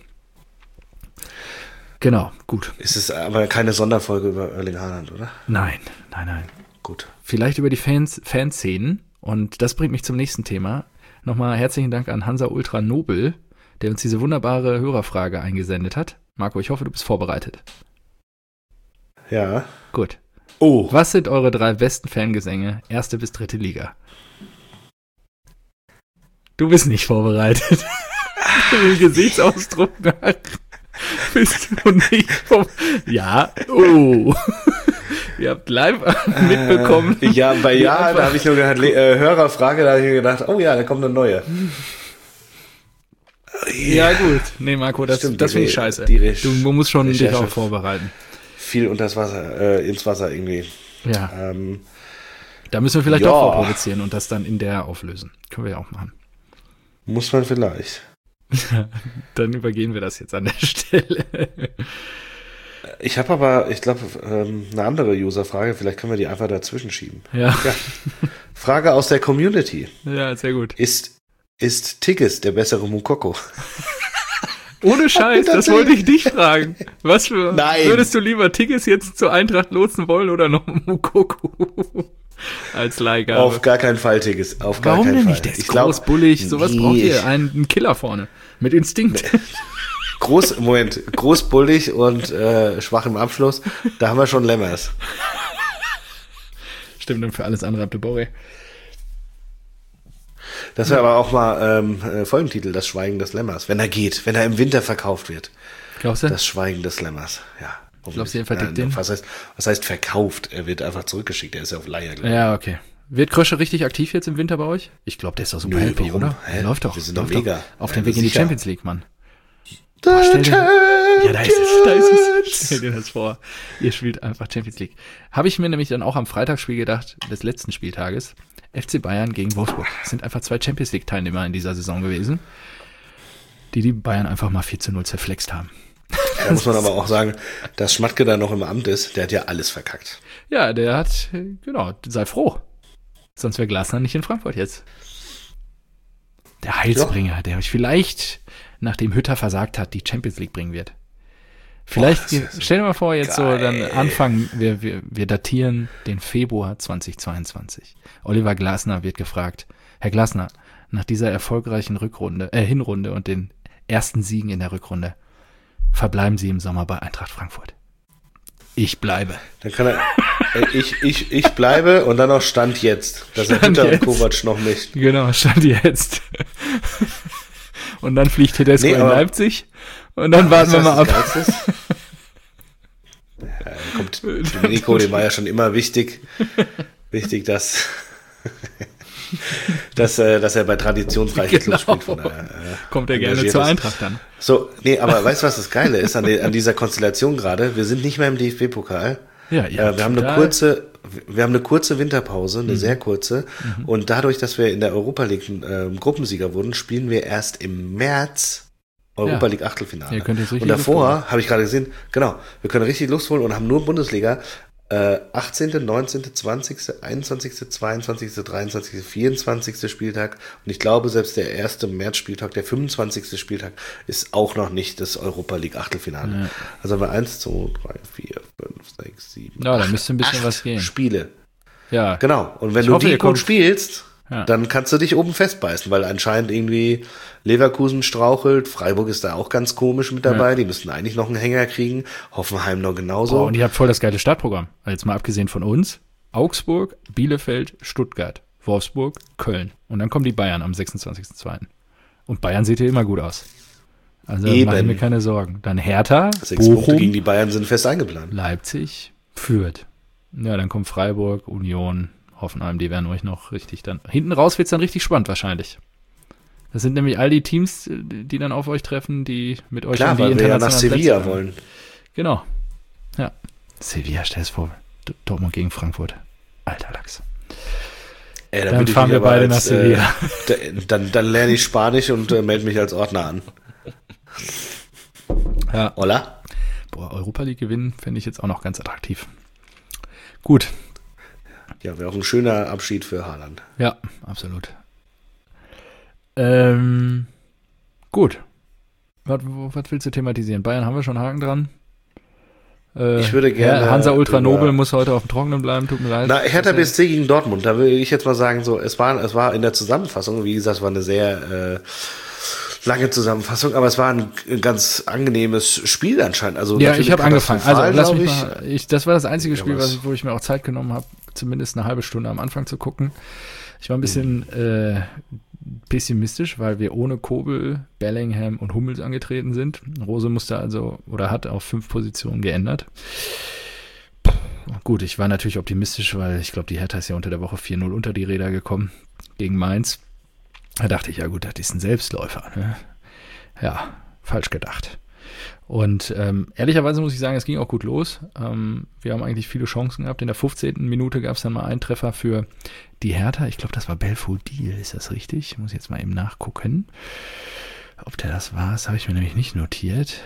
Genau, gut. Ist es aber keine Sonderfolge über Erling Haaland, oder? Nein, nein, nein. Gut. Vielleicht über die Fans, Fanszenen. Und das bringt mich zum nächsten Thema. Nochmal herzlichen Dank an Hansa Ultra Nobel, der uns diese wunderbare Hörerfrage eingesendet hat. Marco, ich hoffe, du bist vorbereitet. Ja. Gut. Oh. Was sind eure drei besten Fangesänge, erste bis dritte Liga? Du bist nicht vorbereitet. Den Gesichtsausdruck nach bist du nicht vorbereitet. Ja. Oh. Ihr habt live äh, mitbekommen. Ja, bei Ja, da habe ich nur gehört, äh, Hörerfrage, da habe ich mir gedacht, oh ja, da kommt eine neue. Ja, gut. Nee, Marco, das, das finde ich scheiße. Du musst schon dich auch vorbereiten. Viel unter das Wasser, äh, ins Wasser irgendwie. Ja. Ähm, da müssen wir vielleicht ja. auch vorproduzieren und das dann in der auflösen. Können wir ja auch machen. Muss man vielleicht. Dann übergehen wir das jetzt an der Stelle. Ich habe aber, ich glaube, ähm, eine andere User-Frage. Vielleicht können wir die einfach dazwischen schieben. Ja. ja. Frage aus der Community. Ja, sehr gut. Ist, ist Tigges der bessere Mukoko? Ohne Scheiß, das wollte ich dich fragen. Was für, Nein. Würdest du lieber Tigges jetzt zur Eintracht lotsen wollen oder noch Mukoko als Leihgabe? Auf gar keinen Fall, Tigges. Auf gar Warum keinen denn Fall. nicht? Der ist ich groß, glaub, bullig, sowas nee, braucht ihr. Einen, einen Killer vorne. Mit Instinkt. Groß, Moment, groß, bullig und äh, schwach im Abschluss. Da haben wir schon Lemmers. Stimmt, und für alles andere habt ihr Borre. Das wäre aber auch mal ähm, äh, Folgentitel, das Schweigen des Lämmers. Wenn er geht, wenn er im Winter verkauft wird. Glaubst du? Das Schweigen des Lämmers, ja. Glaubst du, ihr verdickt den? Was heißt, was heißt verkauft? Er wird einfach zurückgeschickt, er ist ja auf Leihe. Ja, okay. Wird Krösche richtig aktiv jetzt im Winter bei euch? Ich glaube, der ist doch super Nö, happy, warum? oder? Hä? Läuft doch. Wir sind doch läuft mega. Doch auf ja, dem Weg in die sicher. Champions League, Mann. The Oh, stell dir, ja, da ist es, da ist es. Champions. Stell dir das vor. Ihr spielt einfach Champions League. Habe ich mir nämlich dann auch am Freitagsspiel gedacht, des letzten Spieltages, F C Bayern gegen Wolfsburg. Das sind einfach zwei Champions League Teilnehmer in dieser Saison gewesen, die die Bayern einfach mal vier zu null zerflext haben. Da muss man aber auch sagen, dass Schmatke da noch im Amt ist, der hat ja alles verkackt. Ja, der hat, genau, sei froh. Sonst wäre Glasner nicht in Frankfurt jetzt. Der Heilsbringer, ja. der euch vielleicht, nachdem Hütter versagt hat, die Champions League bringen wird. Vielleicht, Boah, stell dir mal vor, jetzt geil. so dann Anfang, wir, wir, wir datieren den Februar zweitausendzweiundzwanzig. Oliver Glasner wird gefragt, Herr Glasner, nach dieser erfolgreichen Rückrunde, äh, Hinrunde und den ersten Siegen in der Rückrunde, verbleiben Sie im Sommer bei Eintracht Frankfurt. Ich bleibe. Dann kann er, äh, ich, ich, ich bleibe und dann noch Stand jetzt. Dass er Hütter und Kovac noch nicht. Genau, Stand jetzt. Und dann fliegt Tedesco nee, in Leipzig und dann warten wir mal ab. Ja, dann kommt Domenico, dem war ja schon immer wichtig, wichtig, dass dass, äh, dass er bei traditionsreichen Genau. Clubs spielt. Von der, äh, Kommt er gerne engagiert zur ist. Eintracht dann. So, nee, aber weißt du, was das Geile ist an, die, an dieser Konstellation gerade? Wir sind nicht mehr im D F B-Pokal. Ja, ja. Äh, wir haben eine kurze, wir haben eine kurze Winterpause, eine mhm. sehr kurze. Mhm. Und dadurch, dass wir in der Europa League äh, Gruppensieger wurden, spielen wir erst im März Europa ja. League Achtelfinale. Ihr könnt jetzt richtig und davor, habe ich gerade gesehen, genau, wir können richtig Lust holen und haben nur Bundesliga. Äh, achtzehnten, neunzehnten, zwanzigsten, einundzwanzigsten, zweiundzwanzigsten, dreiundzwanzigsten, vierundzwanzigsten Spieltag. Und ich glaube, selbst der erste März-Spieltag, der fünfundzwanzigste Spieltag, ist auch noch nicht das Europa League Achtelfinale. Ja. Also haben wir eins, zwei, drei, vier, fünf, sechs, sieben, ja, da müsste ein bisschen was gehen. Spiele. Ja. Genau. Und wenn ich du hoffe, die gut spielst, ja. dann kannst du dich oben festbeißen, weil anscheinend irgendwie Leverkusen strauchelt, Freiburg ist da auch ganz komisch mit dabei, ja. die müssten eigentlich noch einen Hänger kriegen, Hoffenheim noch genauso. Oh, und ihr habt voll das geile Startprogramm, also jetzt mal abgesehen von uns, Augsburg, Bielefeld, Stuttgart, Wolfsburg, Köln und dann kommen die Bayern am sechsundzwanzigsten zweiten Und Bayern sieht hier immer gut aus. Also Eben. machen wir keine Sorgen. Dann Hertha, Sechs Bochum, Punkte gegen die Bayern sind fest eingeplant. Leipzig, Fürth. Ja, dann kommt Freiburg, Union, Hoffenheim, die werden euch noch richtig dann. Hinten raus wird's dann richtig spannend wahrscheinlich. Das sind nämlich all die Teams, die dann auf euch treffen, die mit euch Klar, an die weil wir ja nach Sevilla Plätze wollen. Genau. Ja. Sevilla, stell es vor. Dortmund gegen Frankfurt. Alter Lachs. Ey, dann dann fahren wir beide als, nach Sevilla. Äh, dann, dann lerne ich Spanisch und äh, melde mich als Ordner an. Ja. Hola? Boah, Europa League gewinnen fände ich jetzt auch noch ganz attraktiv. Gut. Ja, wäre auch ein schöner Abschied für Haaland. Ja, absolut. Ähm, gut. Was, was willst du thematisieren? Bayern haben wir schon Haken dran. Äh, ich würde gerne. Herr Hansa Ultra Nobel muss heute auf dem Trockenen bleiben, tut mir leid. Na, Hertha B S C gegen Dortmund, da will ich jetzt mal sagen, so, es war, es war in der Zusammenfassung, wie gesagt, es war eine sehr äh, lange Zusammenfassung, aber es war ein, ein ganz angenehmes Spiel anscheinend. Also ja, ich habe angefangen. Also lass mich ich. mal, ich, das war das einzige Spiel, ja, was ich, wo ich mir auch Zeit genommen habe, zumindest eine halbe Stunde am Anfang zu gucken. Ich war ein bisschen mhm. äh, pessimistisch, weil wir ohne Kobel, Bellingham und Hummels angetreten sind. Rose musste also oder hat auf fünf Positionen geändert. Gut, ich war natürlich optimistisch, weil ich glaube, die Hertha ist ja unter der Woche vier null unter die Räder gekommen gegen Mainz. Da dachte ich, ja gut, das ist ein Selbstläufer. Ne? Ja, falsch gedacht. Und ähm, ehrlicherweise muss ich sagen, es ging auch gut los. Ähm, wir haben eigentlich viele Chancen gehabt. In der fünfzehnten Minute gab es dann mal einen Treffer für die Hertha. Ich glaube, das war Belfodil, ist das richtig? Ich muss jetzt mal eben nachgucken, ob der das war. Das habe ich mir nämlich nicht notiert.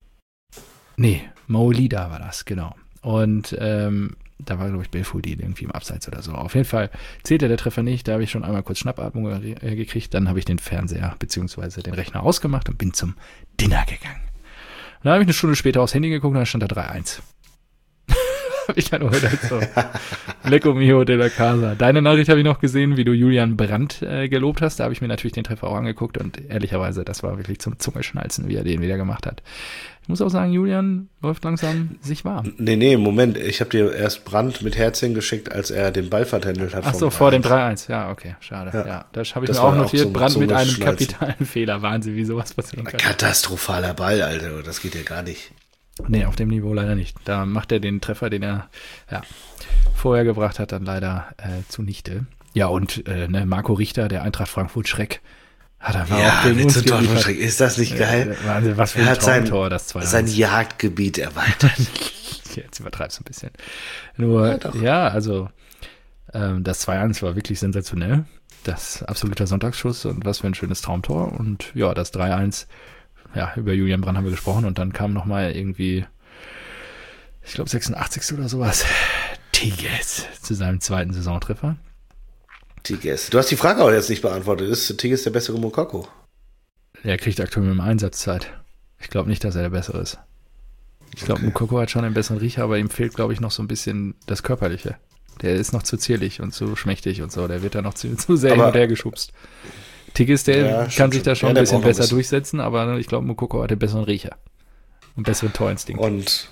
Nee, Maolida war das, genau. Und ähm, da war, glaube ich, Belfodil irgendwie im Abseits oder so. Auf jeden Fall zählte der Treffer nicht. Da habe ich schon einmal kurz Schnappatmung äh, gekriegt. Dann habe ich den Fernseher bzw. den Rechner ausgemacht und bin zum Dinner gegangen. Und dann habe ich eine Stunde später aufs Handy geguckt und dann stand da drei eins. Habe ich dann heute so. Lecco mio de la casa. Deine Nachricht habe ich noch gesehen, wie du Julian Brandt äh, gelobt hast. Da habe ich mir natürlich den Treffer auch angeguckt und ehrlicherweise, das war wirklich zum Zungeschnalzen, wie er den wieder gemacht hat. Ich muss auch sagen, Julian läuft langsam sich warm. Nee, nee, Moment. Ich habe dir erst Brandt mit Herzchen geschickt, als er den Ball vertändelt hat. Ach so, vor dem drei eins. Ja, okay, schade. Ja, ja das habe ich das mir auch notiert. Auch Brandt mit einem kapitalen Fehler. Wahnsinn, wie sowas passieren kann. Katastrophaler Ball, Alter. Das geht ja gar nicht. Nee, auf dem Niveau leider nicht. Da macht er den Treffer, den er ja, vorher gebracht hat, dann leider äh, zunichte. Ja, und äh, ne, Marco Richter, der Eintracht Frankfurt Schreck, hat er ja, auch gegen uns Dortmund Schreck. Ist das nicht geil? Äh, Wahnsinn, was für ein er hat Traumtor, sein, das zwei eins. Sein Jagdgebiet erweitert. Jetzt übertreibst du ein bisschen. Nur, ja, ja also ähm, das zwei eins war wirklich sensationell. Das absoluter Sonntagsschuss und was für ein schönes Traumtor. Und ja, das drei eins, ja, über Julian Brandt haben wir gesprochen und dann kam nochmal irgendwie, ich glaube sechsundachtzigste oder sowas, Tigges zu seinem zweiten Saisontreffer. Tigges. Du hast die Frage auch jetzt nicht beantwortet. Ist Tigges der bessere Moukoko? Er kriegt aktuell mit dem Einsatzzeit. Ich glaube nicht, dass er der bessere ist. Ich glaube, okay. Moukoko hat schon einen besseren Riecher, aber ihm fehlt, glaube ich, noch so ein bisschen das Körperliche. Der ist noch zu zierlich und zu schmächtig und so. Der wird da noch zu, zu sehr hin und her geschubst. Tigges, der ja, kann sich da schon ja, ein bisschen besser ein bisschen. durchsetzen, aber ich glaube, Moukoko hat den besseren Riecher. Und besseren Torinstinkt. Und,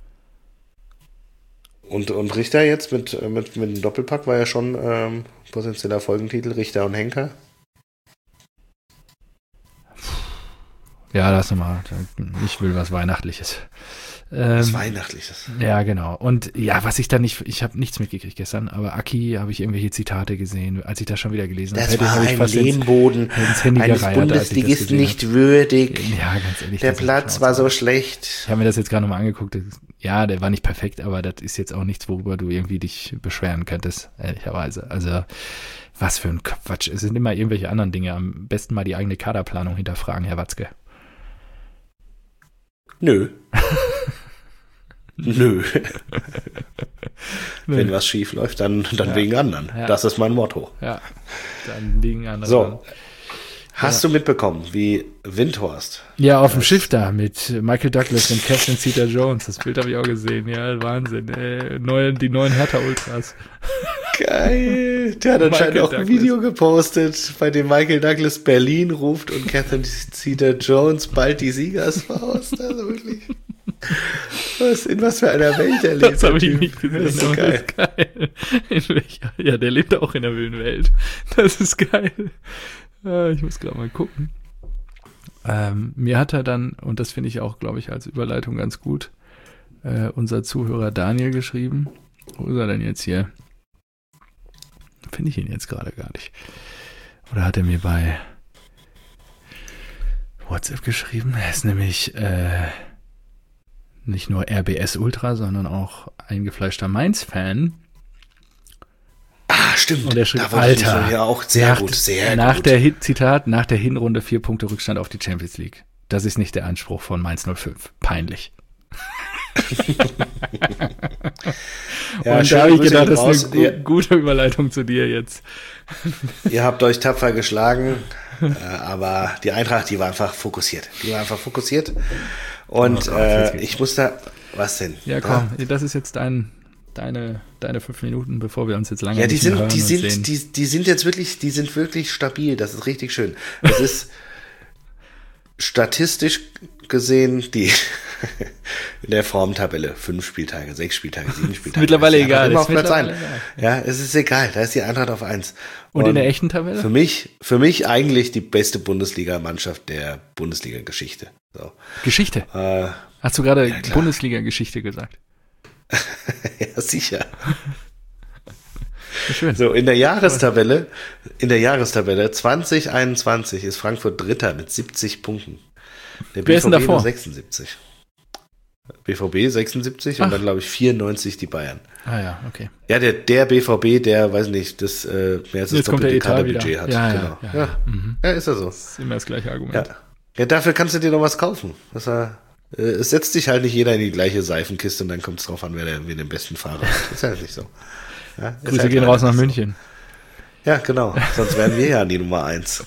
und, und Richter jetzt mit, mit, mit dem Doppelpack war ja schon ähm, potenzieller Folgentitel, Richter und Henker. Ja, lass mal. Ich will was Weihnachtliches. Ähm, das ist weihnachtlich. Das. Ja, genau. Und ja, was ich da nicht, ich habe nichts mitgekriegt gestern, aber Aki habe ich irgendwelche Zitate gesehen, als ich das schon wieder gelesen habe. Das war ich ein fast Lehmboden ins, ins Handy eines gereiert, Bundesligisten nicht würdig. Ja, ganz ehrlich. Der Platz war so schlecht. Ich habe mir das jetzt gerade nochmal angeguckt. Ja, der war nicht perfekt, aber das ist jetzt auch nichts, worüber du irgendwie dich beschweren könntest, ehrlicherweise. Also, was für ein Quatsch. Es sind immer irgendwelche anderen Dinge. Am besten mal die eigene Kaderplanung hinterfragen, Herr Watzke. Nö. Nö. Wenn was schief läuft, dann, dann ja. wegen anderen. Ja. Das ist mein Motto. Ja, dann wegen anderen. So. Hast ja. du mitbekommen, wie Windhorst? Ja, auf dem Schiff da mit Michael Douglas und Catherine Zeta-Jones. Das Bild habe ich auch gesehen. Ja, Wahnsinn. Äh, neue, die neuen Hertha-Ultras. Geil. Der hat anscheinend auch ein Video gepostet, bei dem Michael Douglas Berlin ruft und Catherine Zeta-Jones bald die Siegersfaust. Also wirklich. Was, in was für einer Welt er lebt. Das habe ich nicht gesehen. Das ist so geil. Das ist geil. In welcher? Ja, der lebt auch in der wilden Welt. Das ist geil. Ich muss gerade mal gucken. Ähm, mir hat er dann, und das finde ich auch, glaube ich, als Überleitung ganz gut, äh, unser Zuhörer Daniel geschrieben. Wo ist er denn jetzt hier? Finde ich ihn jetzt gerade gar nicht. Oder hat er mir bei WhatsApp geschrieben? Er ist nämlich äh, nicht nur R B S Ultra, sondern auch eingefleischter Mainz-Fan. Ah, stimmt. Und er schrieb, da war Alter, ja auch sehr nach, gut, sehr nach gut. Der Hit, Zitat, nach der Hinrunde vier Punkte Rückstand auf die Champions League. Das ist nicht der Anspruch von Mainz null fünf. Peinlich. Ja, und da habe ich gedacht, das ist eine ja. gu- gute Überleitung zu dir jetzt. Ihr habt euch tapfer geschlagen, äh, aber die Eintracht, die war einfach fokussiert. Die war einfach fokussiert. Und oh Gott, äh, ich muss da, was denn? Ja, komm, ja? Das ist jetzt dein, deine, deine fünf Minuten, bevor wir uns jetzt lange ja, die nicht sind, mehr hören die und sind, sehen. die, die sind jetzt wirklich, die sind wirklich stabil. Das ist richtig schön. Das ist statistisch gesehen die in der Formtabelle fünf Spieltage, sechs Spieltage, sieben Spieltage. Mittlerweile egal. Immer Ist auf Platz mittlerweile ein. egal. Ja, es ist egal. Da ist die Eintracht auf eins. Und, und in der echten Tabelle? Für mich, für mich eigentlich die beste Bundesliga-Mannschaft der Bundesliga-Geschichte. So. Geschichte? Äh, Hast du gerade ja, Bundesliga-Geschichte gesagt? Ja, sicher. Schön. So, in der Jahrestabelle, in der Jahrestabelle zwanzig einundzwanzig ist Frankfurt Dritter mit siebzig Punkten. Der Wer ist denn B V B davor? nur sechsundsiebzig. B V B sechsundsiebzig Ach. und dann, glaube ich, vierundneunzig die Bayern. Ah ja, okay. Ja, der, der B V B, der, weiß nicht, das äh, mehr als das Jetzt kommt der doppelte Etat Kaderbudget wieder. hat. Ja, genau. ja, Ja, ja. ja. Mhm. ja, ist ja so. Das ist immer das gleiche Argument. Ja. Ja, dafür kannst du dir noch was kaufen. Das war, äh, es setzt sich halt nicht jeder in die gleiche Seifenkiste und dann kommt es drauf an, wer, der, wer den besten Fahrer hat. Ist halt nicht so. Ja, ist Grüße halt gehen raus nach München. So. Ja, genau. Sonst wären wir ja die Nummer eins.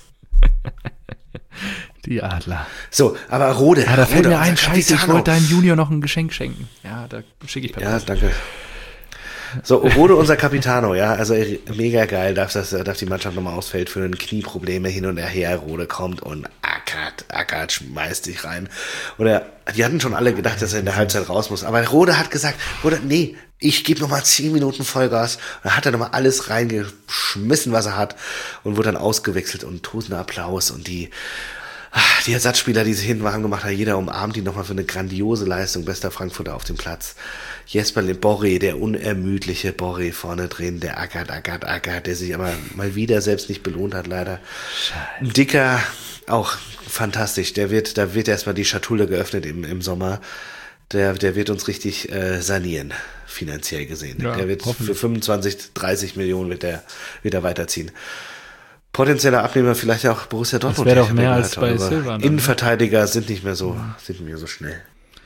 Die Adler. So, aber Rode. Ja, da fällt Rode, mir ein, scheiße, ich Capitano. wollte deinem Junior noch ein Geschenk schenken. Ja, da schicke ich per Ja, Post. danke. So, Rode, unser Capitano, ja, also mega geil, darf, das, darf die Mannschaft nochmal ausfällt für Knieprobleme hin und her. Rode kommt und ackert, ackert, schmeißt sich rein. Oder die hatten schon alle gedacht, dass er in der Halbzeit raus muss. Aber Rode hat gesagt, Rode, nee, ich gebe nochmal zehn Minuten Vollgas. Und dann hat er nochmal alles reingeschmissen, was er hat und wurde dann ausgewechselt und tosender Applaus und die Ach, die Ersatzspieler, die sich hinten warm gemacht haben, jeder umarmt ihn nochmal für eine grandiose Leistung, bester Frankfurter auf dem Platz. Jesper Borré, der unermüdliche Borré vorne drin, der ackert, ackert, ackert, der sich aber mal wieder selbst nicht belohnt hat, leider. Ein Dicker, auch fantastisch, der wird, da wird erstmal die Schatulle geöffnet im, im Sommer. Der, der wird uns richtig äh, sanieren, finanziell gesehen. Ja, der wird für fünfundzwanzig, dreißig Millionen wird der, wird er weiterziehen. Potenzieller Abnehmer vielleicht auch Borussia Dortmund. Das wäre doch mehr als bei Silva. Innenverteidiger sind nicht mehr so, ja. sind nicht mehr so schnell.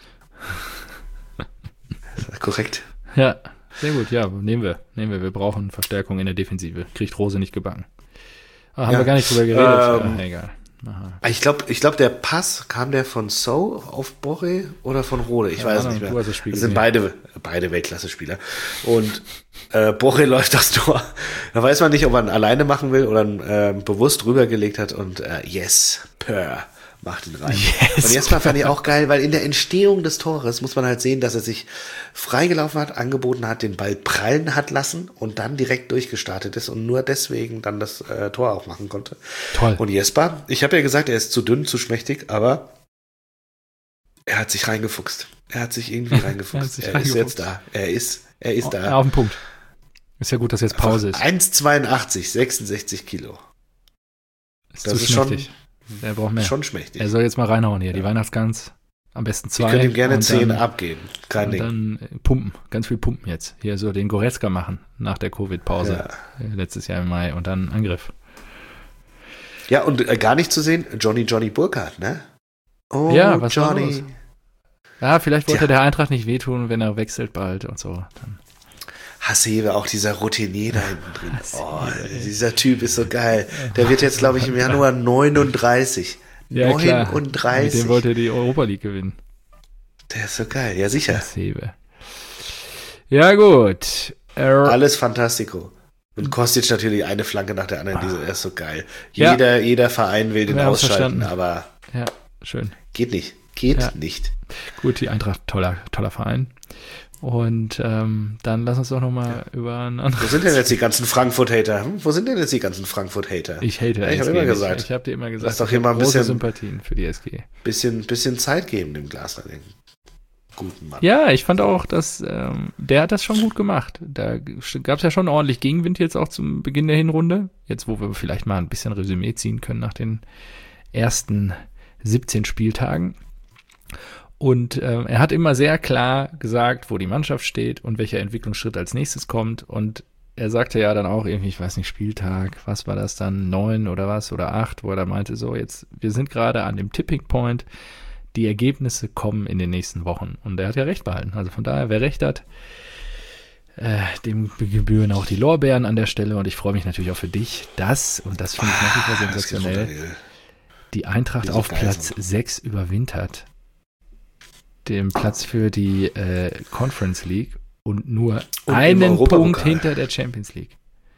Korrekt. Ja, sehr gut. Ja, nehmen wir. Nehmen wir. Wir brauchen Verstärkung in der Defensive. Kriegt Rose nicht gebacken. Ah, haben ja. wir gar nicht drüber geredet. Ähm, ja, egal. Aha. Ich glaube, ich glaub, der Pass, kam der von So auf Borré oder von Rode? Ich ja, weiß nicht mehr. Du hast das Spiel das sind gesehen. beide, beide Weltklasse-Spieler. Und äh, Borré läuft das Tor. Da weiß man nicht, ob er ihn alleine machen will oder ihn äh, bewusst rübergelegt hat. Und äh, yes, per macht ihn rein. Yes, und jetzt mal fand ich auch geil, weil in der Entstehung des Tores muss man halt sehen, dass er sich freigelaufen hat, angeboten hat, den Ball prallen hat lassen und dann direkt durchgestartet ist und nur deswegen dann das äh, Tor auch machen konnte. Toll. Und Jesper, ich habe ja gesagt, er ist zu dünn, zu schmächtig, aber Er hat sich reingefuchst. Er hat sich irgendwie reingefuchst. sich er reingefuchst. ist jetzt da. Er ist, er ist Oh, da. auf den Punkt. Ist ja gut, dass jetzt Pause ist. eins Komma zweiundachtzig, sechsundsechzig Kilo. Ist das zu ist schon, schmächtig. Der braucht mehr. schon schmächtig. Er soll jetzt mal reinhauen hier. Ja. Die Weihnachtsgans. Am besten zwei. Ich könnte ihm gerne und zehn dann- abgeben. Kein Und Ding. dann äh, pumpen, ganz viel pumpen jetzt. Hier so den Goretzka machen nach der Covid-Pause Ja. äh, letztes Jahr im Mai und dann Angriff. Ja, und äh, gar nicht zu sehen, Johnny Johnny Burkhardt, ne? Oh, Ja, was war Johnny. los? Ja, vielleicht wollte Tja. der Eintracht nicht wehtun, wenn er wechselt bald und so. Dann. Hasebe, auch dieser Routinier da hinten drin. Hasebe, Oh, ey. dieser Typ ist so geil. Der wird jetzt, glaube ich, im Januar neununddreißig. Ja, klar. Mit neununddreißig. dem wollte er die Europa League gewinnen. Der ist so geil, ja sicher. Das Hebe. Ja, gut. Er, Alles Fantastico. Und Kostic natürlich eine Flanke nach der anderen. Diese, er ist so geil. Ja. Jeder, jeder Verein will den Wir haben's ausschalten, verstanden. aber ja, schön. geht nicht. Geht Ja. nicht. Gut, die Eintracht, toller, toller Verein. Und ähm, dann lass uns doch nochmal ja. über ein Wo anderes. sind denn jetzt die ganzen Frankfurt-Hater? Hm? Wo sind denn jetzt die ganzen Frankfurt-Hater? Ich hate Ja, ich S habe G immer nicht. gesagt. Ich habe dir immer gesagt, Lass doch ich hier hab mal ein große bisschen- Sympathien für die S G. Bisschen, bisschen Zeit geben dem Glasner, den guten Mann. Ja, ich fand auch, dass ähm, der hat das schon gut gemacht. Da gab es ja schon ordentlich Gegenwind jetzt auch zum Beginn der Hinrunde. Jetzt, wo wir vielleicht mal ein bisschen Resümee ziehen können nach den ersten siebzehn Spieltagen. Und äh, er hat immer sehr klar gesagt, wo die Mannschaft steht und welcher Entwicklungsschritt als nächstes kommt. Und er sagte ja dann auch irgendwie, ich weiß nicht, Spieltag, was war das dann, neun oder was oder acht, wo er dann meinte, so jetzt, wir sind gerade an dem Tipping Point, die Ergebnisse kommen in den nächsten Wochen. Und er hat ja recht behalten. Also von daher, wer recht hat, äh, dem gebühren auch die Lorbeeren an der Stelle. Und ich freue mich natürlich auch für dich, dass, und das finde ich nach wie vor Ah, das geht sensationell, runter, die Eintracht Wie so auf geil Platz sind. sechs überwintert. Den Platz für die äh, Conference League und nur Und im einen Europapokal. Punkt hinter der Champions League.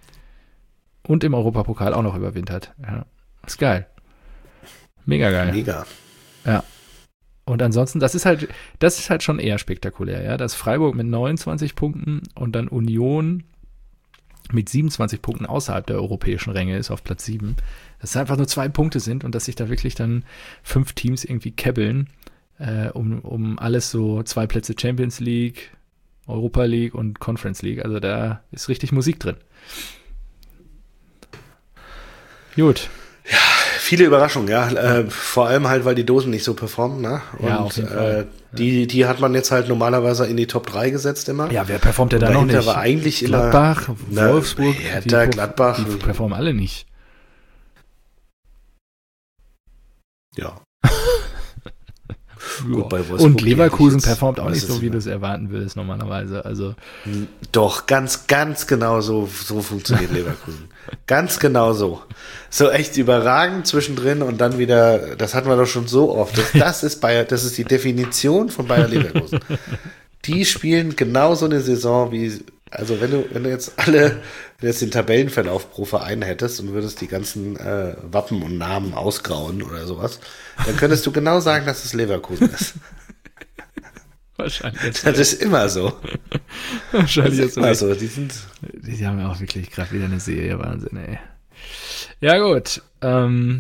Und im Europapokal auch noch überwintert. Ja, ist geil. Mega geil. Mega. Ja. Und ansonsten, das ist halt, das ist halt schon eher spektakulär, ja. Dass Freiburg mit neunundzwanzig Punkten und dann Union mit siebenundzwanzig Punkten außerhalb der europäischen Ränge ist auf Platz sieben. Dass es einfach nur zwei Punkte sind und dass sich da wirklich dann fünf Teams irgendwie kebbeln, äh, um, um alles so zwei Plätze Champions League, Europa League und Conference League. Also da ist richtig Musik drin. Gut. Viele Überraschungen, ja. Äh, vor allem halt, weil die Dosen nicht so performen, ne? Und Ja, auf jeden Fall. äh, die, die hat man jetzt halt normalerweise in die Top drei gesetzt immer. Ja, wer performt denn da noch Dahinter nicht? war eigentlich immer Gladbach, Na, Wolfsburg, Hertha, die, Gladbach. die performen alle nicht. Ja. Ja. Gut, bei Wolfsburg Und Leverkusen jetzt, performt auch weiß nicht es so, wie nicht du es erwarten würdest normalerweise. Also Doch, ganz, ganz genau so, so funktioniert Leverkusen. Ganz genau so. So echt überragend zwischendrin und dann wieder, das hatten wir doch schon so oft. Das, das ist Bayer, das ist die Definition von Bayer Leverkusen. Die spielen genau so eine Saison wie, also wenn du, wenn du jetzt alle, wenn du jetzt den Tabellenverlauf pro Verein hättest und würdest die ganzen äh, Wappen und Namen ausgrauen oder sowas, dann könntest du genau sagen, dass es Leverkusen ist. wahrscheinlich jetzt. Das ist immer so. Das wahrscheinlich ist jetzt immer recht. so. Die sind Die haben ja auch wirklich gerade wieder eine Serie. Wahnsinn, ey. Ja, gut. Ähm,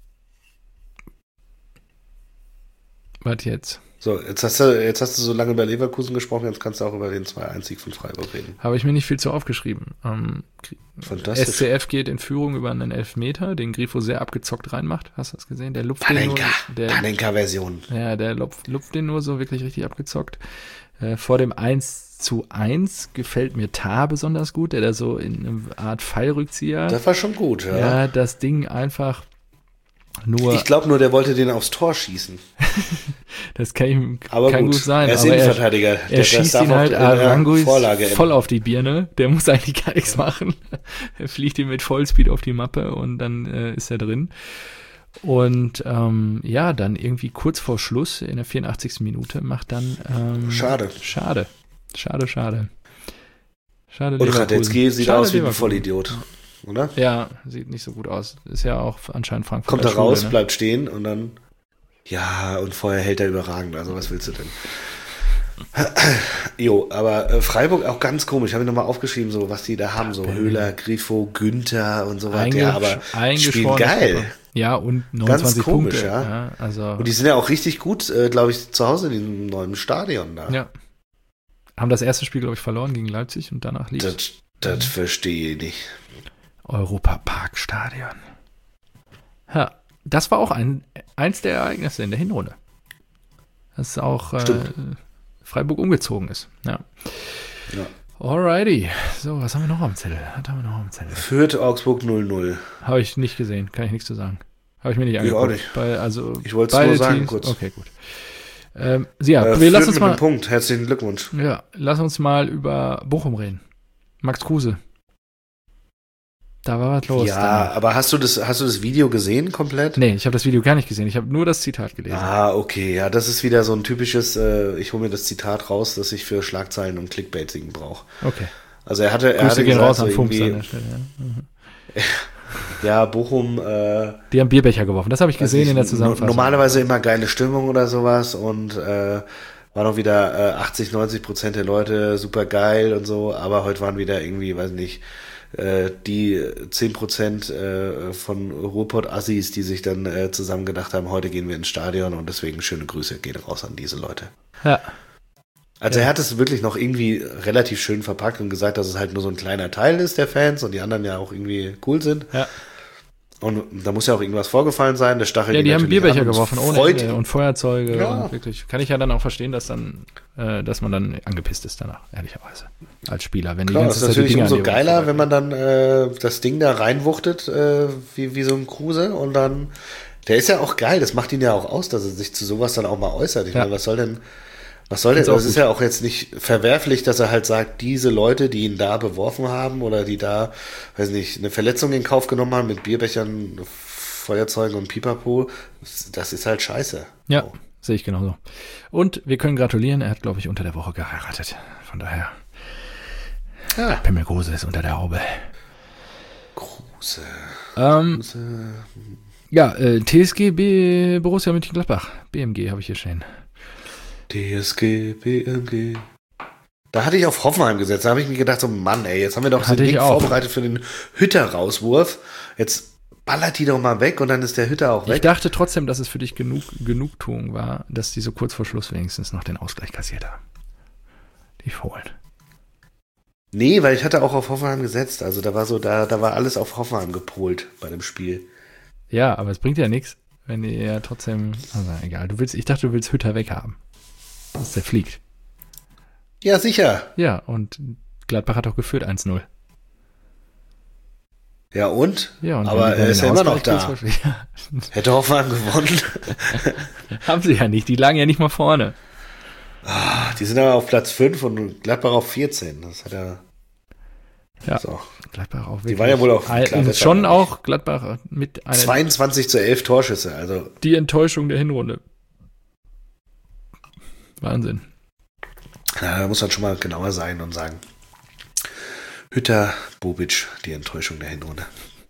was jetzt? So, jetzt hast du, jetzt hast du so lange über Leverkusen gesprochen, jetzt kannst du auch über den zwei eins Sieg von Freiburg reden. Habe ich mir nicht viel zu aufgeschrieben. Ähm, Fantastisch. S C F geht in Führung über einen Elfmeter, den Grifo sehr abgezockt reinmacht. Hast du das gesehen? Der lupft den nur. Panenka, Der, Panenka-Version. ja, der lupft, lupft den nur so wirklich richtig abgezockt. Äh, vor dem eins zu eins gefällt mir Tah besonders gut, der da so in einer Art Pfeilrückzieher, Das war schon gut, ja. ja, das Ding einfach nur, Ich glaube nur, der wollte den aufs Tor schießen. das kann, ich, Aber kann gut, gut, sein, er ist aber er, Innenverteidiger. er das schießt darf ihn auch halt, in der Aranguis Vorlage enden. voll auf die Birne, der muss eigentlich gar nichts machen. Er fliegt ihn mit Vollspeed auf die Mappe und dann äh, ist er drin. Und ähm, ja, dann irgendwie kurz vor Schluss, in der vierundachtzigsten Minute, macht dann ähm, Schade. Schade. Schade, schade. Schade, Und Leverkusen. Radetzky sieht Schade, aus wie ein Leverkusen. Vollidiot, oder? Ja, sieht nicht so gut aus. Ist ja auch anscheinend Frankfurt. Kommt da raus, bleibt stehen und dann, ja, und vorher hält er überragend. Also was willst du denn? Jo, aber äh, Freiburg auch ganz komisch. Habe ich nochmal aufgeschrieben, so was die da haben. So Höhler, Grifo, Günther und so weiter. Ja, aber spielen geil. Ja, und neunundzwanzig ganz komisch, Punkte. Ja. Ja, also und die sind ja auch richtig gut, äh, glaube ich, zu Hause in diesem neuen Stadion da. Ja. Haben das erste Spiel, glaube ich, verloren gegen Leipzig und danach lief. Das, das verstehe ich nicht. Europa-Park-Stadion. Ja, das war auch ein, eins der Ereignisse in der Hinrunde. Dass auch äh, Freiburg umgezogen ist. Ja. ja. Alrighty. So, was haben wir noch am Zettel? Was haben wir noch am Zettel? Fürth Augsburg null null. Habe ich nicht gesehen, kann ich nichts zu sagen. Habe ich mir nicht angeguckt. Ich auch nicht. Bei, also ich wollte es nur sagen, Teams. kurz. Okay, gut. Ähm, ja, äh, wir lassen uns mit mal. Einem Punkt. Herzlichen Glückwunsch. Ja, lass uns mal über Bochum reden. Max Kruse. Da war was los. Ja, danach. aber hast du das, hast du das Video gesehen komplett? Nee, ich habe das Video gar nicht gesehen. Ich habe nur das Zitat gelesen. Ah, okay. Ja, das ist wieder so ein typisches, äh, ich hole mir das Zitat raus, das ich für Schlagzeilen und Clickbaiting brauche. Okay. Also er hatte, er Grüße hatte gehen gesagt, raus so an Fumps irgendwie, an der Stelle. Ja, mhm. ja Bochum. Äh, Die haben Bierbecher geworfen. Das habe ich gesehen ich, in der Zusammenfassung. Normalerweise immer geile Stimmung oder sowas und äh, waren auch wieder äh, achtzig, neunzig Prozent der Leute super geil und so, aber heute waren wieder irgendwie, weiß nicht, äh, die zehn Prozent äh, von Ruhrpott-Assis, die sich dann äh, zusammen gedacht haben, heute gehen wir ins Stadion und deswegen schöne Grüße gehen raus an diese Leute. Ja. Also ja. er hat es wirklich noch irgendwie relativ schön verpackt und gesagt, dass es halt nur so ein kleiner Teil ist der Fans und die anderen ja auch irgendwie cool sind. Ja. Und da muss ja auch irgendwas vorgefallen sein. Der Stachel ja, die haben Bierbecher geworfen ohne freut Ende und Feuerzeuge ja. und wirklich. Kann ich ja dann auch verstehen, dass dann, äh, dass man dann angepisst ist danach, ehrlicherweise. Als Spieler. Wenn Klar, die das ganze ist Zeit die natürlich Dinger umso geiler, wenn man dann äh, das Ding da reinwuchtet, äh, wie, wie so ein Kruse und dann, der ist ja auch geil, das macht ihn ja auch aus, dass er sich zu sowas dann auch mal äußert. Ich ja. meine, was soll denn, was soll denn, das ist ja auch jetzt nicht verwerflich, dass er halt sagt, diese Leute, die ihn da beworfen haben oder die da, weiß nicht, eine Verletzung in Kauf genommen haben mit Bierbechern, Feuerzeugen und Pipapo, das ist halt scheiße. Ja, so. Sehe ich genauso. Und wir können gratulieren, er hat, glaube ich, unter der Woche geheiratet. Von daher, ja. Pimmel Kruse ist unter der Haube. Kruse. Ähm, Kruse. Ja, äh, T S G B Borussia Mönchengladbach. B M G habe ich hier stehen. T S G B M G. Da hatte ich auf Hoffenheim gesetzt. Da habe ich mir gedacht, so Mann, ey, jetzt haben wir doch so ein Ding vorbereitet für den Hütter-Rauswurf. Jetzt ballert die doch mal weg und dann ist der Hütter auch weg. Ich dachte trotzdem, dass es für dich genug Genugtuung war, dass die so kurz vor Schluss wenigstens noch den Ausgleich kassiert haben. Die Fohlen. Nee, weil ich hatte auch auf Hoffenheim gesetzt. Also da war so, da, da war alles auf Hoffenheim gepolt bei dem Spiel. Ja, aber es bringt ja nichts, wenn die ja trotzdem, also egal, du willst, ich dachte, du willst Hütter weghaben. Dass der fliegt. Ja, sicher. Ja, und Gladbach hat auch geführt eins null. Ja, und? Ja, und aber er ist ja immer noch da. Ja. Hätte Hoffenheim gewonnen. Haben sie ja nicht, die lagen ja nicht mal vorne. Ah, die sind aber auf Platz fünf und Gladbach auf vierzehn. Das hat er. Ja, so. Gladbach auch wirklich. Die war ja wohl auch klar, schon auch Gladbach mit einer zweiundzwanzig zu elf Torschüsse. Also die Enttäuschung der Hinrunde. Wahnsinn. Ja, da muss man schon mal genauer sein und sagen. Hütter, Bobic, die Enttäuschung der Hinrunde.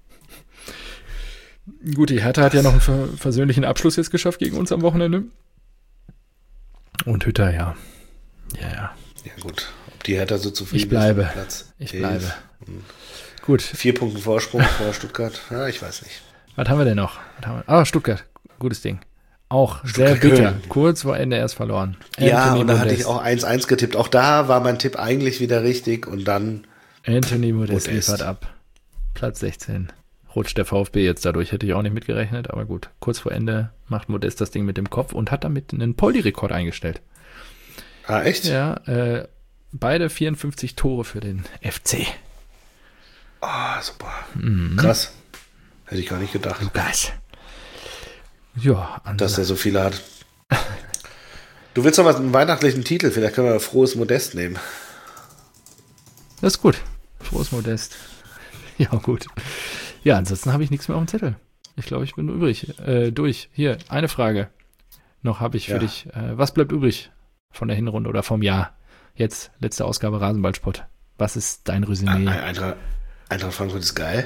Gut, die Hertha hat ja noch einen versöhnlichen Abschluss jetzt geschafft gegen uns am Wochenende. Und Hütter, ja. Ja, ja. Ja, gut. Ob die Hertha so zufrieden ich bleibe. ist? Platz ich elf. bleibe. Hm. Gut. Vier Punkte Vorsprung vor Stuttgart. Ja, ich weiß nicht. Was haben wir denn noch? Ah, Stuttgart. Gutes Ding. Auch sehr bitter. Kurz vor Ende erst verloren. Ja, Anthony und da Modest. hatte ich auch eins eins getippt. Auch da war mein Tipp eigentlich wieder richtig und dann Anthony Modest, Modest. liefert ab. Platz sechzehn. Rutscht der VfB jetzt dadurch. Hätte ich auch nicht mitgerechnet, aber gut. Kurz vor Ende macht Modest das Ding mit dem Kopf und hat damit einen Poldi-Rekord eingestellt. Ah, echt? Ja, äh, beide vierundfünfzig Tore für den F C. Ah, super. Mhm. Krass. Hätte ich gar nicht gedacht. Lukas. Ja, dass er so viele hat. Du willst noch was, einen weihnachtlichen Titel? Vielleicht können wir Frohes Modest nehmen. Das ist gut. Frohes Modest. Ja, gut. Ja, ansonsten habe ich nichts mehr auf dem Zettel. Ich glaube, ich bin übrig. Äh, durch. Hier, eine Frage. Noch habe ich für Ja. dich. Äh, was bleibt übrig von der Hinrunde oder vom Jahr? Jetzt, letzte Ausgabe Rasenballsport. Was ist dein Resümee? Eintracht, Eintracht Frankfurt ist geil.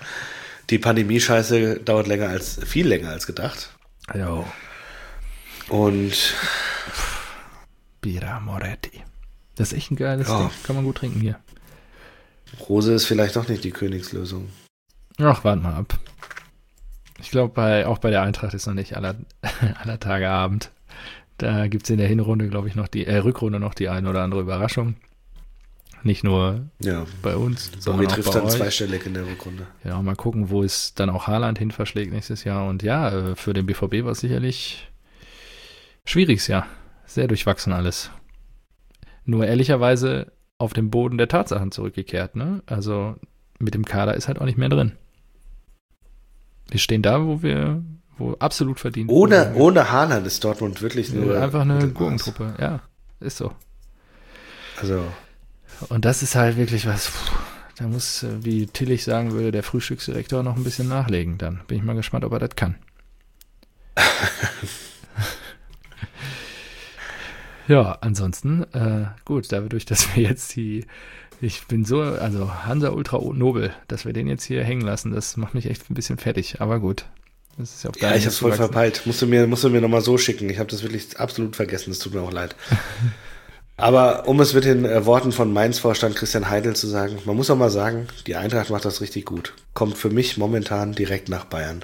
Die Pandemie-Scheiße dauert länger als, viel länger als gedacht. Jo. Und Birra Moretti. Das ist echt ein geiles Ja. Ding. Kann man gut trinken hier. Rose ist vielleicht doch nicht die Königslösung. Ach, warte mal ab. Ich glaube, bei, auch bei der Eintracht ist noch nicht aller, aller Tage Abend. Da gibt es in der Hinrunde, glaube ich, noch die äh, Rückrunde noch die eine oder andere Überraschung. Nicht nur Ja. bei uns, Bobby sondern auch trifft bei dann euch. zweistellig in der Rückrunde. Ja, mal gucken, wo es dann auch Haaland hin verschlägt nächstes Jahr. Und ja, äh, für den B V B war es sicherlich schwieriges Jahr. Sehr durchwachsen alles. Nur ehrlicherweise auf den Boden der Tatsachen zurückgekehrt. Ne? Also mit dem Kader ist halt auch nicht mehr drin. Wir stehen da, wo wir, wo absolut verdient. Ohne, ohne Haaland ist Dortmund wirklich nur einfach eine Mittelmaß. Gurkentruppe. Ja, ist so. Also, Und das ist halt wirklich was, puh, da muss, äh, wie Tillich sagen würde, der Frühstücksdirektor noch ein bisschen nachlegen. Dann bin ich mal gespannt, ob er das kann. Ja, ansonsten, äh, gut, dadurch, dass wir jetzt die, ich bin so, also Hansa Ultra Nobel, dass wir den jetzt hier hängen lassen, das macht mich echt ein bisschen fertig, aber gut. Das ist ja, auch ja, ich hab's voll verpeilt. Musst du mir, musst du mir nochmal so schicken. Ich habe das wirklich absolut vergessen. Es tut mir auch leid. Aber um es mit den äh, Worten von Mainz-Vorstand Christian Heidel zu sagen, man muss auch mal sagen, die Eintracht macht das richtig gut. Kommt für mich momentan direkt nach Bayern.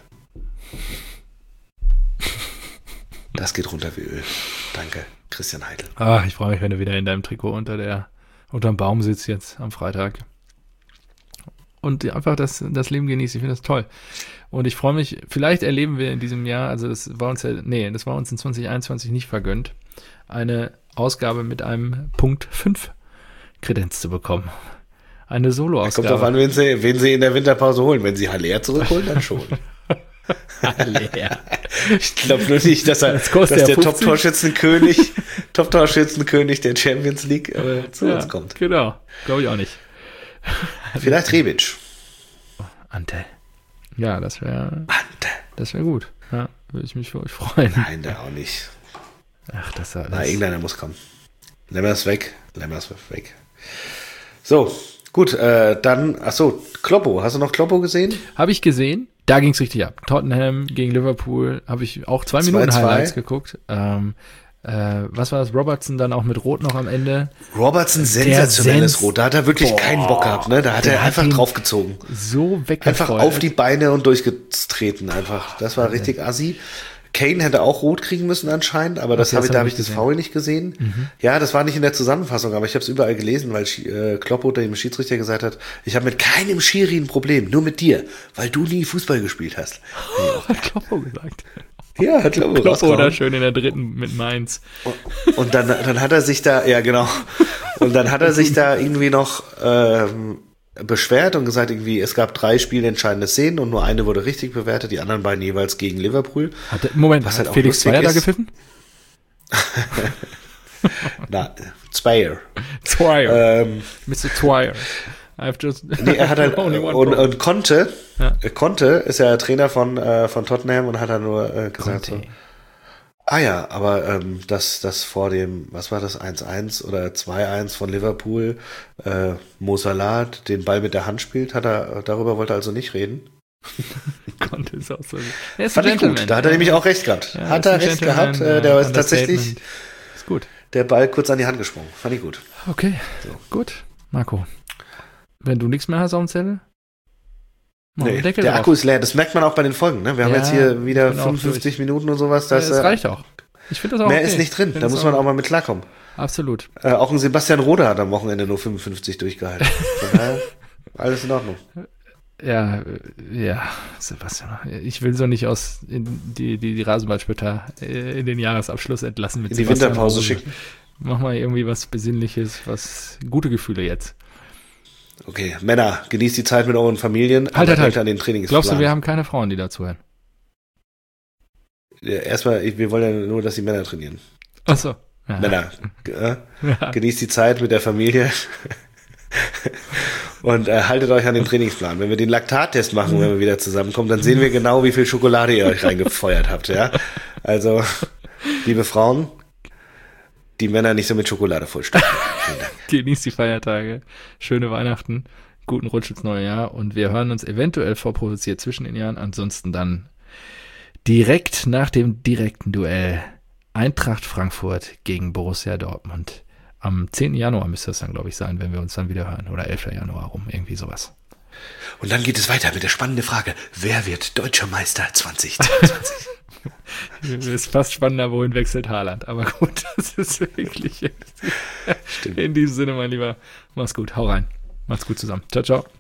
Das geht runter wie Öl. Danke, Christian Heidel. Ach, ich freue mich, wenn du wieder in deinem Trikot unter der, unterm Baum sitzt jetzt am Freitag. Und einfach das, das Leben genießt. Ich finde das toll. Und ich freue mich, vielleicht erleben wir in diesem Jahr, also das war uns ja, nee, das war uns in zwanzig einundzwanzig nicht vergönnt, eine Ausgabe mit einem Punkt fünf Kredenz zu bekommen. Eine Solo-Ausgabe. Kommt drauf an, wen sie, wen sie in der Winterpause holen. Wenn sie Haller zurückholen, dann schon. Haller. Ich glaube nur nicht, dass er, Das kostet dass ja der fünfzig. Top-Torschützenkönig, Top-Torschützenkönig der Champions League äh, zu Ja, uns kommt. genau. Glaube ich auch nicht. Vielleicht Rebic. Ante. Ja, das wäre, Ante. das wäre gut. Ja, würde ich mich für euch freuen. Nein, der auch nicht. Ach, das war Na, das. irgendeiner muss kommen. Lämmer ist weg. Lämmer ist weg. So, gut, äh, dann, ach so, Kloppo. Hast du noch Kloppo gesehen? Habe ich gesehen. Da ging es richtig ab. Tottenham gegen Liverpool habe ich auch zwei zwei Minuten zwei. Highlights geguckt. Ähm, äh, was war das? Robertson dann auch mit Rot noch am Ende. Robertson, sensationelles Sens- Rot. Da hat er wirklich Boah, keinen Bock gehabt, ne? Da hat der er hat einfach ihn draufgezogen. So weggefeuert. Einfach auf die Beine und durchgetreten einfach. Das war richtig assi. Kane hätte auch rot kriegen müssen anscheinend, aber das Okay, habe das ich, da hab habe ich ich das gesehen. Foul nicht gesehen. Ja, das war nicht in der Zusammenfassung, aber ich habe es überall gelesen, weil äh, Kloppo dem Schiedsrichter gesagt hat, ich habe mit keinem Schiri ein Problem, nur mit dir, weil du nie Fußball gespielt hast. Hat Kloppo gesagt. Ja, hat Kloppo Kloppo rausgehauen. da schön in der dritten mit Mainz. Und dann, dann hat er sich da, ja genau, und dann hat er sich da irgendwie noch ähm, beschwert und gesagt, irgendwie, es gab drei spielentscheidende Szenen und nur eine wurde richtig bewertet, die anderen beiden jeweils gegen Liverpool. Hat der, Moment, Was hat halt auch Felix lustig Zweier da ist- gepfiffen? Na, Zweier. Zweier. Ähm, Mister Zweier. I've just nee, er hat halt, only und, one problem. und Conte, Ja. äh, Conte ist ja Trainer von, äh, von Tottenham und hat dann nur äh, gesagt so, Conte. ah ja, aber ähm, dass das vor dem, was war das, eins eins oder zwei eins von Liverpool, äh, Mo Salah den Ball mit der Hand spielt, hat er, darüber wollte er also nicht reden. Conte ist auch so. Er ist Fand ein ich Gentleman. gut, da hat er nämlich auch recht gehabt. Ja, hat ist er ein recht Gentleman, gehabt, äh, der ist Understatement. tatsächlich Ist gut. der Ball kurz an die Hand gesprungen. Fand ich gut. Okay, gut. Marco, wenn du nichts mehr hast auf dem Zettel, mach Nee, den Deckel der drauf. Akku ist leer, das merkt man auch bei den Folgen. Ne? Wir haben Ja, jetzt hier wieder ich bin auch fünfundfünfzig Minuten und sowas. Ja, Das, das äh, reicht auch. Ich finde das auch mehr okay. ist nicht drin, Ich find da das muss man auch mal mit klarkommen. Absolut. Äh, auch ein Sebastian Rode hat am Wochenende nur fünfundfünfzig durchgehalten. Von daher, alles in Ordnung. Ja, äh, ja, Sebastian, ich will so nicht aus in die, die, die Rasenballspötter äh, in den Jahresabschluss entlassen mit In die Sebastian Winterpause Rose. schicken. Mach mal irgendwie was Besinnliches, was gute Gefühle jetzt. Okay, Männer, genießt die Zeit mit euren Familien. Halt, aber halt, denkt halt. an den Trainingsplan. Glaubst du, wir haben keine Frauen, die dazuhören? Ja, erstmal, ich- wir wollen ja nur, dass die Männer trainieren. Ach so. Ja. Männer, äh, Ja. genießt die Zeit mit der Familie. Und äh, haltet euch an den Trainingsplan. Wenn wir den Laktattest machen, wenn wir wieder zusammenkommen, dann sehen wir genau, wie viel Schokolade ihr euch reingefeuert habt. Ja, also liebe Frauen, die Männer nicht so mit Schokolade vollstopfen. Vielen Dank. Genießt die Feiertage, schöne Weihnachten, guten Rutsch ins neue Jahr und wir hören uns eventuell vorproduziert zwischen den Jahren, ansonsten dann direkt nach dem direkten Duell Eintracht Frankfurt gegen Borussia Dortmund. Am zehnten Januar müsste das dann, glaube ich, sein, wenn wir uns dann wieder hören. Oder elften Januar rum, irgendwie sowas. Und dann geht es weiter mit der spannenden Frage, wer wird Deutscher Meister zwanzig zweiundzwanzig? Ist fast spannender, wohin wechselt Haaland. Aber gut, das ist wirklich... Stimmt. In diesem Sinne, mein Lieber, mach's gut, hau rein. Macht's gut zusammen. Ciao, ciao.